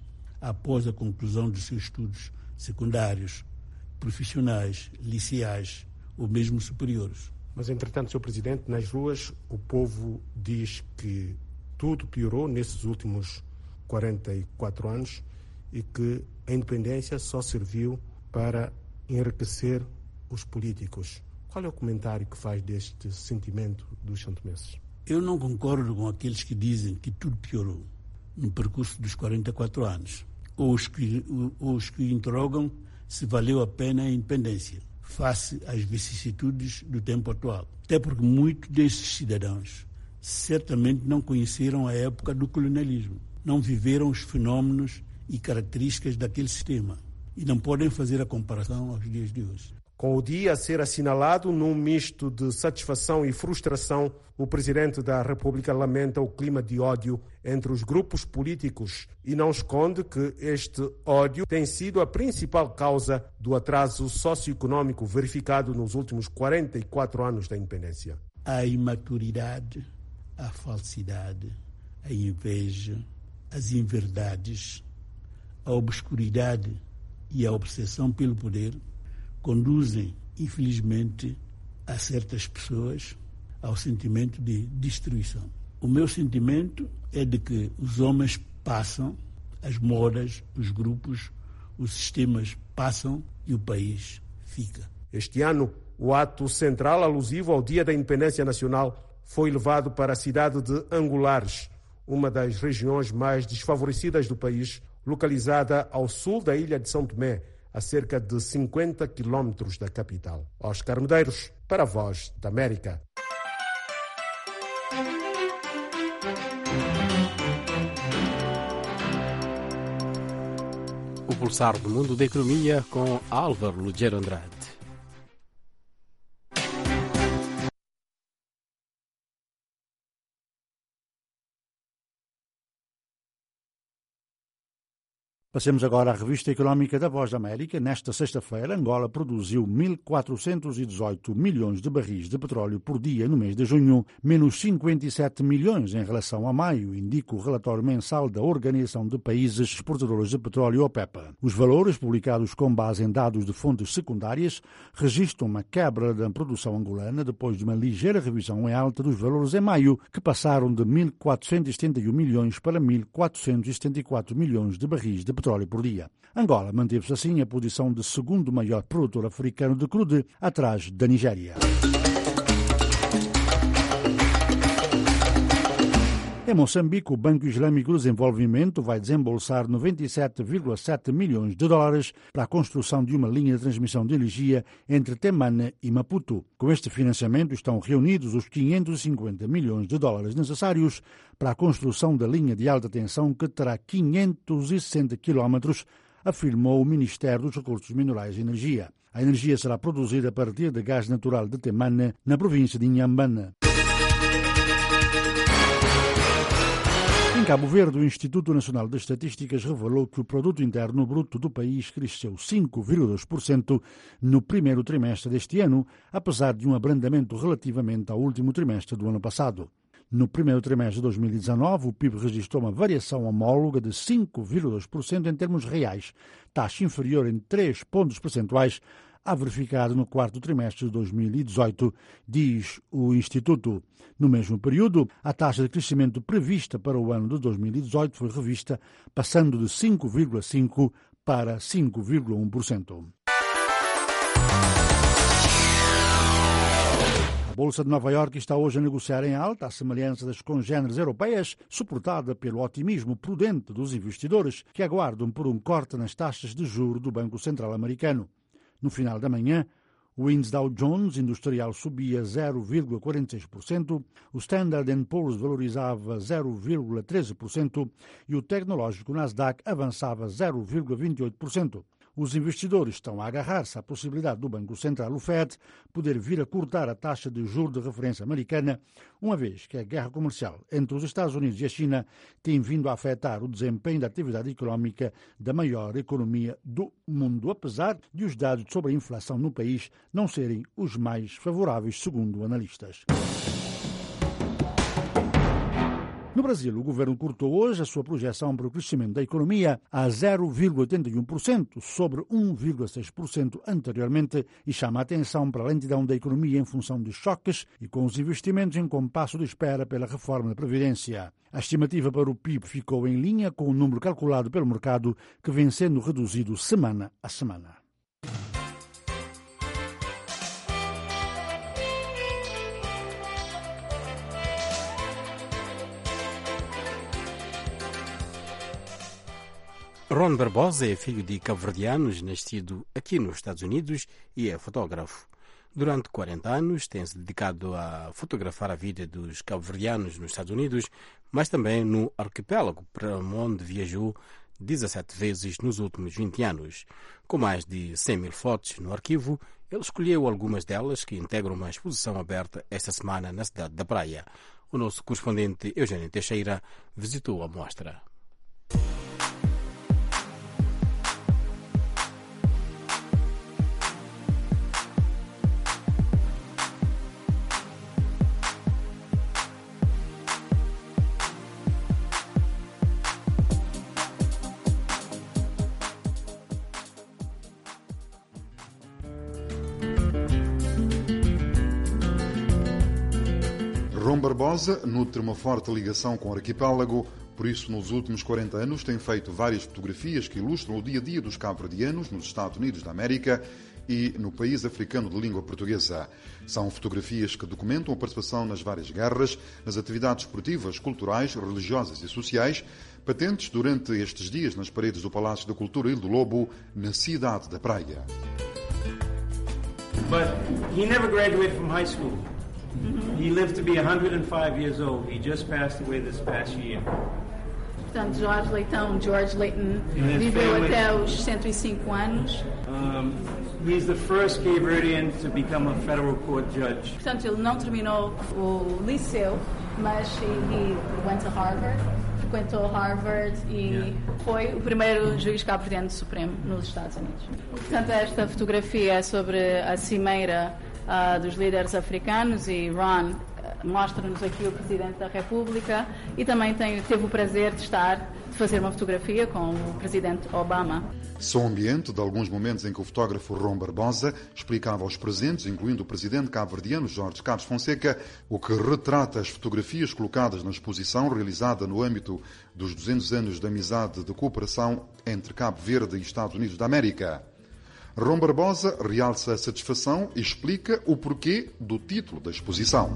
após a conclusão dos seus estudos secundários, profissionais, liceais ou mesmo superiores. Mas, entretanto, senhor Presidente, nas ruas o povo diz que tudo piorou nesses últimos quarenta e quatro anos e que a independência só serviu para enriquecer os políticos. Qual é o comentário que faz deste sentimento dos santomenses? Eu não concordo com aqueles que dizem que tudo piorou no percurso dos quarenta e quatro anos, ou os que, ou os que interrogam se valeu a pena a independência face às vicissitudes do tempo atual. Até porque muitos desses cidadãos certamente não conheceram a época do colonialismo, não viveram os fenómenos e características daquele sistema e não podem fazer a comparação aos dias de hoje. Com o dia a ser assinalado num misto de satisfação e frustração, o Presidente da República lamenta o clima de ódio entre os grupos políticos e não esconde que este ódio tem sido a principal causa do atraso socioeconômico verificado nos últimos quarenta e quatro anos da independência. A imaturidade, a falsidade, a inveja, as inverdades, a obscuridade e a obsessão pelo poder conduzem, infelizmente, a certas pessoas ao sentimento de destruição. O meu sentimento é de que os homens passam, as modas, os grupos, os sistemas passam e o país fica. Este ano, o ato central alusivo ao Dia da Independência Nacional foi levado para a cidade de Angulares, uma das regiões mais desfavorecidas do país, localizada ao sul da ilha de São Tomé, a cerca de cinquenta quilómetros da capital. Oscar Medeiros, para a Voz da América. O pulsar do mundo da economia com Álvaro Lugero Andrade. Passemos agora à revista económica da Voz da América. Nesta sexta-feira, Angola produziu mil quatrocentos e dezoito milhões de barris de petróleo por dia no mês de junho, menos cinquenta e sete milhões em relação a maio, indica o relatório mensal da Organização de Países Exportadores de Petróleo, OPEP. Os valores, publicados com base em dados de fontes secundárias, registram uma quebra da produção angolana depois de uma ligeira revisão em alta dos valores em maio, que passaram de mil quatrocentos e setenta e um milhões para mil quatrocentos e setenta e quatro milhões de barris de petróleo por dia. Angola manteve-se assim a posição de segundo maior produtor africano de crude, atrás da Nigéria. Em Moçambique, o Banco Islâmico de Desenvolvimento vai desembolsar noventa e sete vírgula sete milhões de dólares para a construção de uma linha de transmissão de energia entre Temane e Maputo. Com este financiamento estão reunidos os quinhentos e cinquenta milhões de dólares necessários para a construção da linha de alta tensão que terá quinhentos e sessenta quilómetros, afirmou o Ministério dos Recursos Minerais e Energia. A energia será produzida a partir de gás natural de Temane, na província de Inhambane. Em Cabo Verde, o Instituto Nacional de Estatísticas revelou que o produto interno bruto do país cresceu cinco vírgula dois por cento no primeiro trimestre deste ano, apesar de um abrandamento relativamente ao último trimestre do ano passado. No primeiro trimestre de dois mil e dezanove, o P I B registrou uma variação homóloga de cinco vírgula dois por cento em termos reais, taxa inferior em três pontos percentuais à verificada no quarto trimestre de dois mil e dezoito, diz o Instituto. No mesmo período, a taxa de crescimento prevista para o ano de dois mil e dezoito foi revista, passando de cinco vírgula cinco por cento para cinco vírgula um por cento. A Bolsa de Nova Iorque está hoje a negociar em alta, à semelhança das congêneres europeias, suportada pelo otimismo prudente dos investidores, que aguardam por um corte nas taxas de juros do Banco Central Americano. No final da manhã, o índice Dow Jones Industrial subia zero vírgula quarenta e seis por cento, o Standard and Poor's valorizava zero vírgula treze por cento e o tecnológico Nasdaq avançava zero vírgula vinte e oito por cento. Os investidores estão a agarrar-se à possibilidade do Banco Central, o Fed, poder vir a cortar a taxa de juros de referência americana, uma vez que a guerra comercial entre os Estados Unidos e a China tem vindo a afetar o desempenho da atividade económica da maior economia do mundo, apesar de os dados sobre a inflação no país não serem os mais favoráveis, segundo analistas. No Brasil, o governo cortou hoje a sua projeção para o crescimento da economia a zero vírgula oitenta e um por cento, sobre um vírgula seis por cento anteriormente, e chama a atenção para a lentidão da economia em função de choques e com os investimentos em compasso de espera pela reforma da Previdência. A estimativa para o P I B ficou em linha com o número calculado pelo mercado, que vem sendo reduzido semana a semana. Ron Barbosa é filho de cabo-verdianos, nascido aqui nos Estados Unidos, e é fotógrafo. Durante quarenta anos tem-se dedicado a fotografar a vida dos cabo-verdianos nos Estados Unidos, mas também no arquipélago, para onde viajou dezassete vezes nos últimos vinte anos. Com mais de cem mil fotos no arquivo, ele escolheu algumas delas que integram uma exposição aberta esta semana na cidade da Praia. O nosso correspondente Eugênio Teixeira visitou a mostra. Ron Barbosa nutre uma forte ligação com o arquipélago, por isso nos últimos quarenta anos tem feito várias fotografias que ilustram o dia-a-dia dos cabo-verdianos nos Estados Unidos da América e no país africano de língua portuguesa. São fotografias que documentam a participação nas várias guerras, nas atividades esportivas, culturais, religiosas e sociais, patentes durante estes dias nas paredes do Palácio da Cultura Ilha do Lobo, na cidade da Praia. But he never graduated from high school. He lived to be one hundred five years old. He just passed away this past year. Portanto, Jorge Leitão, George Leighton, viveu até os cento e cinco anos. Um, he's the first Cape Verdean to become a federal court judge. Portanto, ele não terminou o liceu, mas he went to Harvard, frequentou Harvard e yeah. foi o primeiro juiz cabo-verdiano supremo nos Estados Unidos. Portanto, esta fotografia é sobre a cimeira Uh, dos líderes africanos e Ron uh, mostra-nos aqui o Presidente da República e também tem, teve o prazer de estar, de fazer uma fotografia com o Presidente Obama. Som ambiente de alguns momentos em que o fotógrafo Ron Barbosa explicava aos presentes, incluindo o Presidente cabo-verdiano Jorge Carlos Fonseca, o que retrata as fotografias colocadas na exposição realizada no âmbito dos duzentos anos de amizade e de cooperação entre Cabo Verde e Estados Unidos da América. Ron Barbosa realça a satisfação e explica o porquê do título da exposição.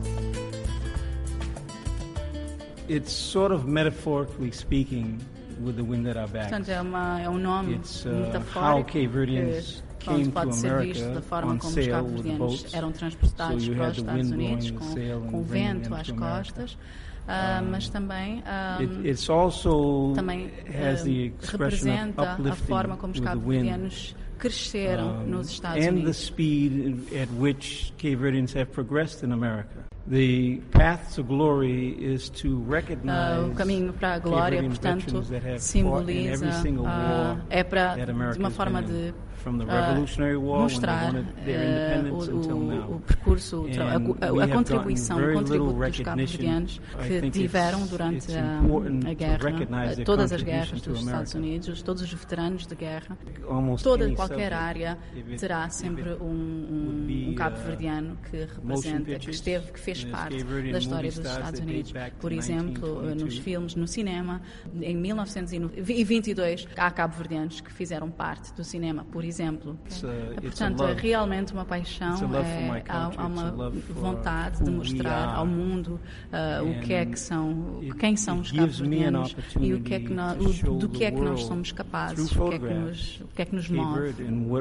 It's sort of metaphorically speaking with the wind at our backs. Portanto, é, uma, é um nome It's, uh, metafórico que pode pode ser visto da forma como os cabo-verdianos eram transportados so para os Estados Unidos com, com vento às costas. Uh, mas também, um, it, it's also também has the uh, representa a forma como os cabo-verdianos cresceram um, nos Estados and Unidos. The speed at which Cape Verdeans have progressed in America. The path to glory is to recognize uh, o caminho para a glória, portanto, simboliza uh, é para de uma forma de Uh, mostrar uh, o, o percurso, a, a, a contribuição, o contributo dos cabo-verdianos que tiveram durante a, a guerra, todas as guerras dos Estados Unidos, todos os veteranos de guerra, toda qualquer área terá sempre um, um, um cabo-verdiano que representa, que esteve, que fez parte da história dos Estados Unidos. Por exemplo, nos filmes, no cinema, em mil novecentos e vinte e dois, há cabo-verdianos que fizeram parte do cinema, por exemplo. exemplo. É, portanto, é realmente uma paixão, é, há, há uma vontade de mostrar ao mundo uh, o que é que são, quem são os cabo-verdianos e o que é que nós, o, do que é que nós somos capazes, o que é que nos, o que é que nos move.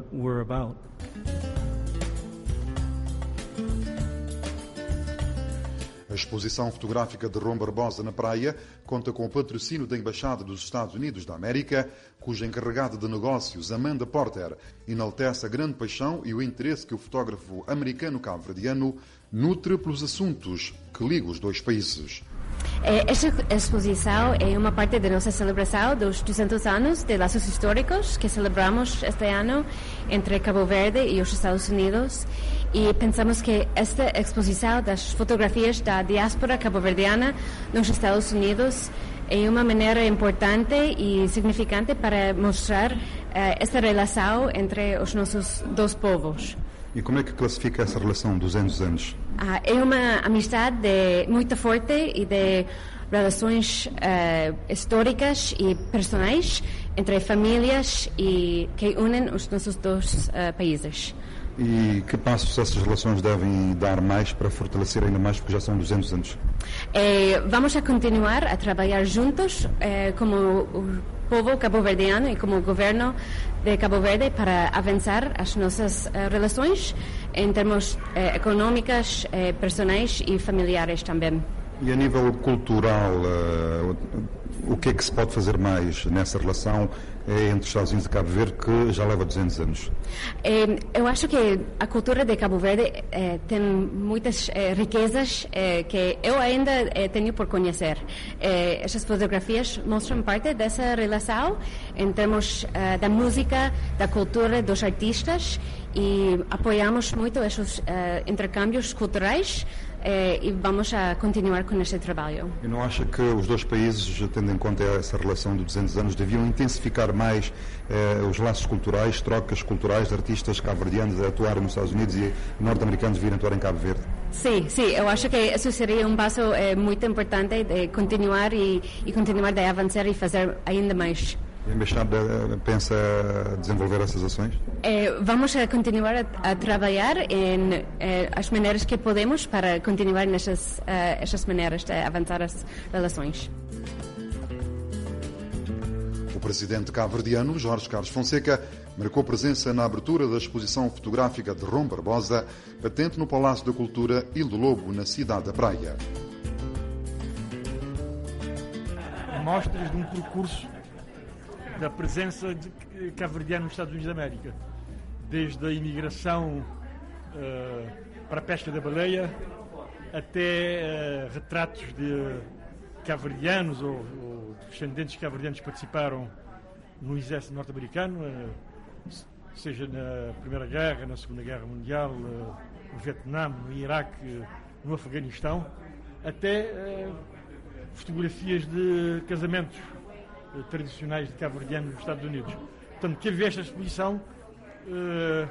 A exposição fotográfica de Ron Barbosa na Praia conta com o patrocínio da Embaixada dos Estados Unidos da América, cuja encarregada de negócios, Amanda Porter, enaltece a grande paixão e o interesse que o fotógrafo americano cabo-verdiano nutre pelos assuntos que ligam os dois países. Esta exposição é uma parte da nossa celebração dos duzentos anos de laços históricos que celebramos este ano entre Cabo Verde e os Estados Unidos, e pensamos que esta exposição das fotografias da diáspora cabo-verdiana nos Estados Unidos é uma maneira importante e significante para mostrar uh, esta relação entre os nossos dois povos. E como é que classifica essa relação dos duzentos anos? Ah, é uma amizade muito forte e de relações uh, históricas e personais entre famílias e que unem os nossos dois uh, países. E que passos essas relações devem dar mais para fortalecer ainda mais, porque já são duzentos anos? Eh, vamos a continuar a trabalhar juntos eh, como o povo cabo-verdiano e como o governo de Cabo Verde para avançar as nossas uh, relações em termos uh, econômicos, uh, personais e familiares também. E a nível cultural, uh, o que é que se pode fazer mais nessa relação entre os Estados Unidos e Cabo Verde, que já leva duzentos anos? Eh, eu acho que a cultura de Cabo Verde eh, tem muitas eh, riquezas eh, que eu ainda eh, tenho por conhecer. Eh, essas fotografias mostram parte dessa relação em termos eh, da música, da cultura, dos artistas, e apoiamos muito esses eh, intercâmbios culturais. É, e vamos a continuar com este trabalho. E não acha que os dois países, tendo em conta essa relação de duzentos anos, deviam intensificar mais eh, os laços culturais, trocas culturais de artistas cabo-verdianos a atuarem nos Estados Unidos e norte-americanos virem atuar em Cabo Verde? Sim, sim, eu acho que isso seria um passo eh, muito importante de continuar e, e continuar a avançar e fazer ainda mais. A Embaixada pensa desenvolver essas ações? Eh, vamos a continuar a, a trabalhar em eh, as maneiras que podemos para continuar nessas uh, essas maneiras de avançar as relações. O presidente cabo-verdiano, Jorge Carlos Fonseca, marcou presença na abertura da exposição fotográfica de Rom Barbosa, patente no Palácio da Cultura Ilha do Lobo, na cidade da Praia. Mostras de um percurso da presença de cabo-verdiano nos Estados Unidos da América, desde a imigração uh, para a pesca da baleia até uh, retratos de cabo-verdianos ou, ou descendentes de cabo-verdianos que participaram no exército norte-americano, uh, seja na Primeira Guerra, na Segunda Guerra Mundial, uh, no Vietnã, no Iraque, uh, no Afeganistão, até uh, fotografias de casamentos tradicionais de cabo-verdianos nos Estados Unidos. Portanto, quem vê esta exposição uh,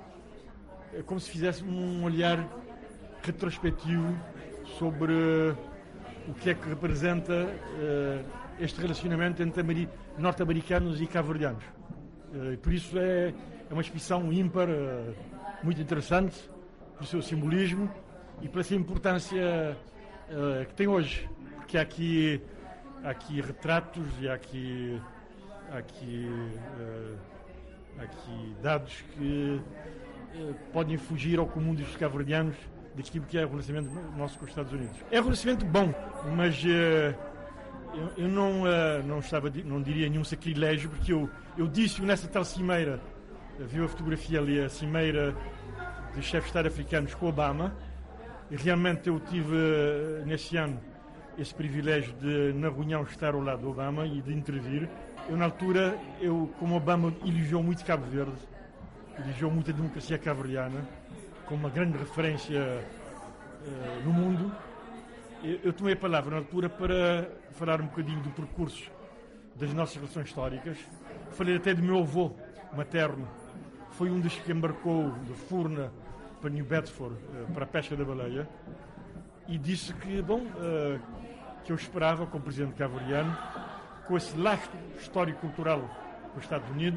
é como se fizesse um olhar retrospectivo sobre uh, o que é que representa uh, este relacionamento entre norte-americanos e cabo-verdianos. Uh, por isso é, é uma exposição ímpar, uh, muito interessante, pelo seu simbolismo e pela sua importância uh, que tem hoje, porque há aqui Há aqui retratos e há aqui, há aqui, uh, há aqui dados que uh, podem fugir ao comum dos cabo-verdianos daquilo que é o relacionamento nosso com os Estados Unidos. É um relacionamento bom, mas uh, eu, eu não, uh, não, estava, não diria nenhum sacrilégio, porque eu, eu disse-o nessa tal cimeira, viu a fotografia ali, a cimeira dos chefes de Estado africanos com Obama, e realmente eu tive uh, nesse ano esse privilégio de, na reunião, estar ao lado do Obama e de intervir. Eu, na altura, eu, como Obama elogiou muito Cabo Verde, elogiou muito a democracia cabo-verdiana, como uma grande referência uh, no mundo, eu, eu tomei a palavra, na altura, para falar um bocadinho do percurso das nossas relações históricas. Falei até do meu avô materno, foi um dos que embarcou de Furna para New Bedford, uh, para a pesca da baleia, e disse que, bom, uh, que eu esperava, como presidente cabo-verdiano, com esse lastro histórico-cultural com os Estados Unidos,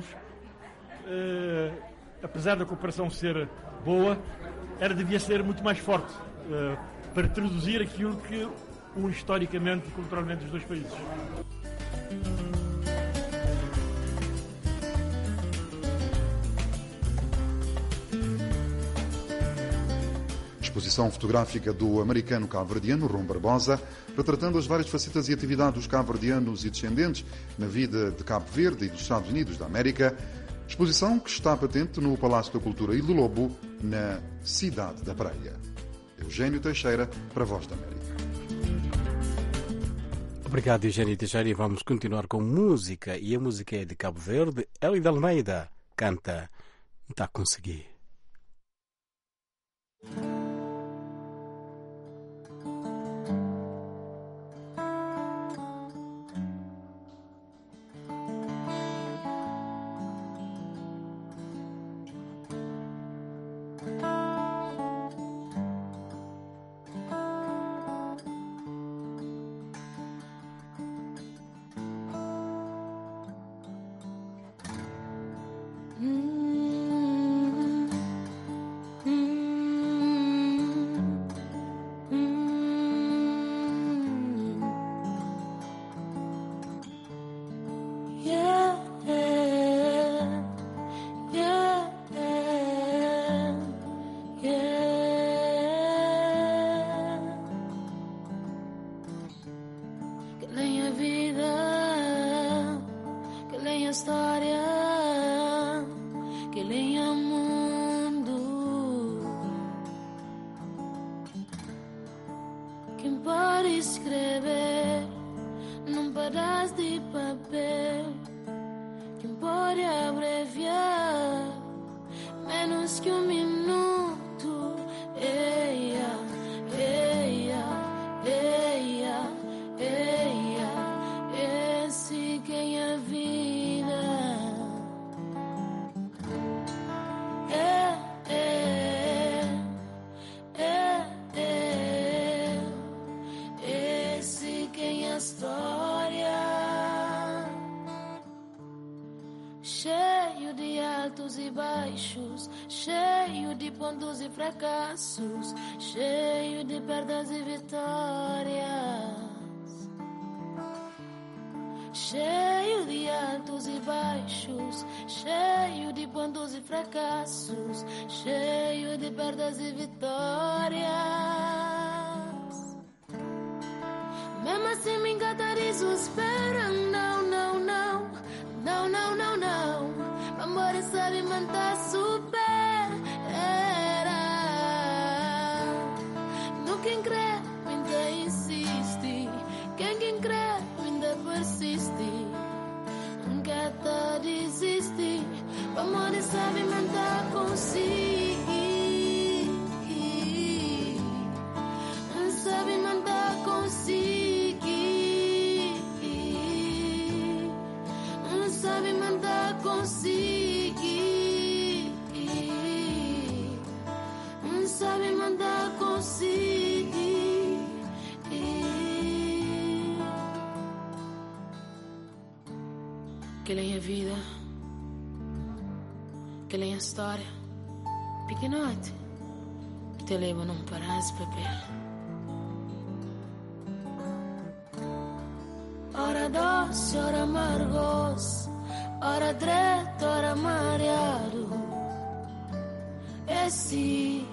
uh, apesar da cooperação ser boa, era devia ser muito mais forte uh, para traduzir aquilo que une historicamente e culturalmente os dois países. Exposição fotográfica do americano cabo-verdiano Rom Barbosa, retratando as várias facetas e atividades dos cabo-verdianos e descendentes na vida de Cabo Verde e dos Estados Unidos da América. Exposição que está patente no Palácio da Cultura Ilha do Lobo, na cidade da Praia. Eugênio Teixeira, para a Voz da América. Obrigado, Eugênio Teixeira. E vamos continuar com música. E a música é de Cabo Verde. Eli de Almeida canta Tá a Conseguir. Fracassos, cheio de perdas e vitórias, cheio de altos e baixos, cheio de pontos e fracassos, cheio de perdas e vitórias. Mesmo assim me encantarizo, espera, não, não, não, não, não, não, não, amor sabe manter super. Quem crê ainda insiste, quem quem crê ainda persiste, nunca tá desiste, o amor sabe mandar consigo, sabe mandar consigo, sabe mandar consigo, sabe mandar consigo. Que lei a vida, que lei a história, pequenote, que te leva num paráis beber. Ora doce, ora amargos, ora direto, ora mareado. E sim,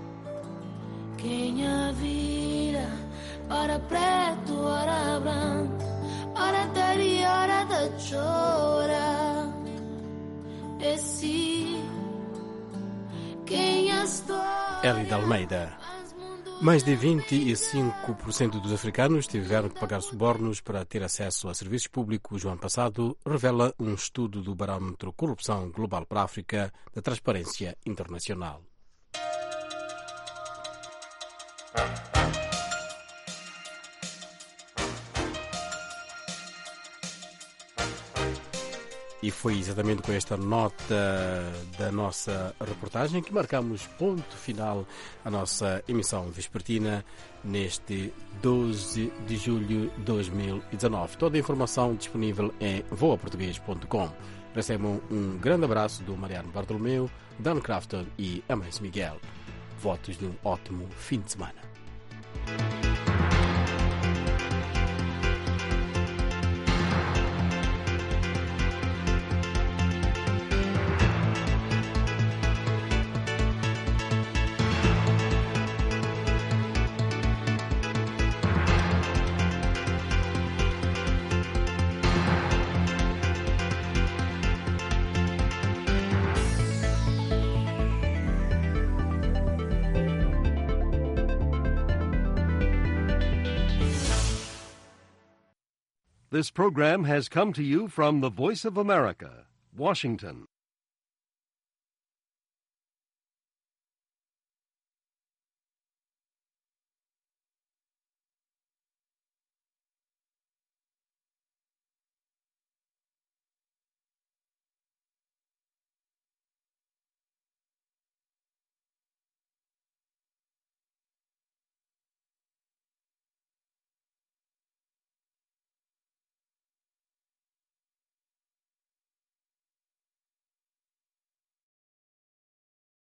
quem a vira, ora preto, ora branco, ora tari, ora da chora. E sim, quem a história. Eli de Almeida. Mais de vinte e cinco por cento dos africanos tiveram que pagar subornos para ter acesso a serviços públicos o ano passado, revela um estudo do Barómetro Corrupção Global para a África da Transparência Internacional. E foi exatamente com esta nota da nossa reportagem que marcamos ponto final à nossa emissão vespertina neste doze de julho de dois mil e dezanove. Toda a informação disponível em voa português ponto com. Recebam um grande abraço do Mariano Bartolomeu, Dan Crafton e Amés Miguel. Votos de um ótimo fim de semana. This program has come to you from the Voice of America, Washington.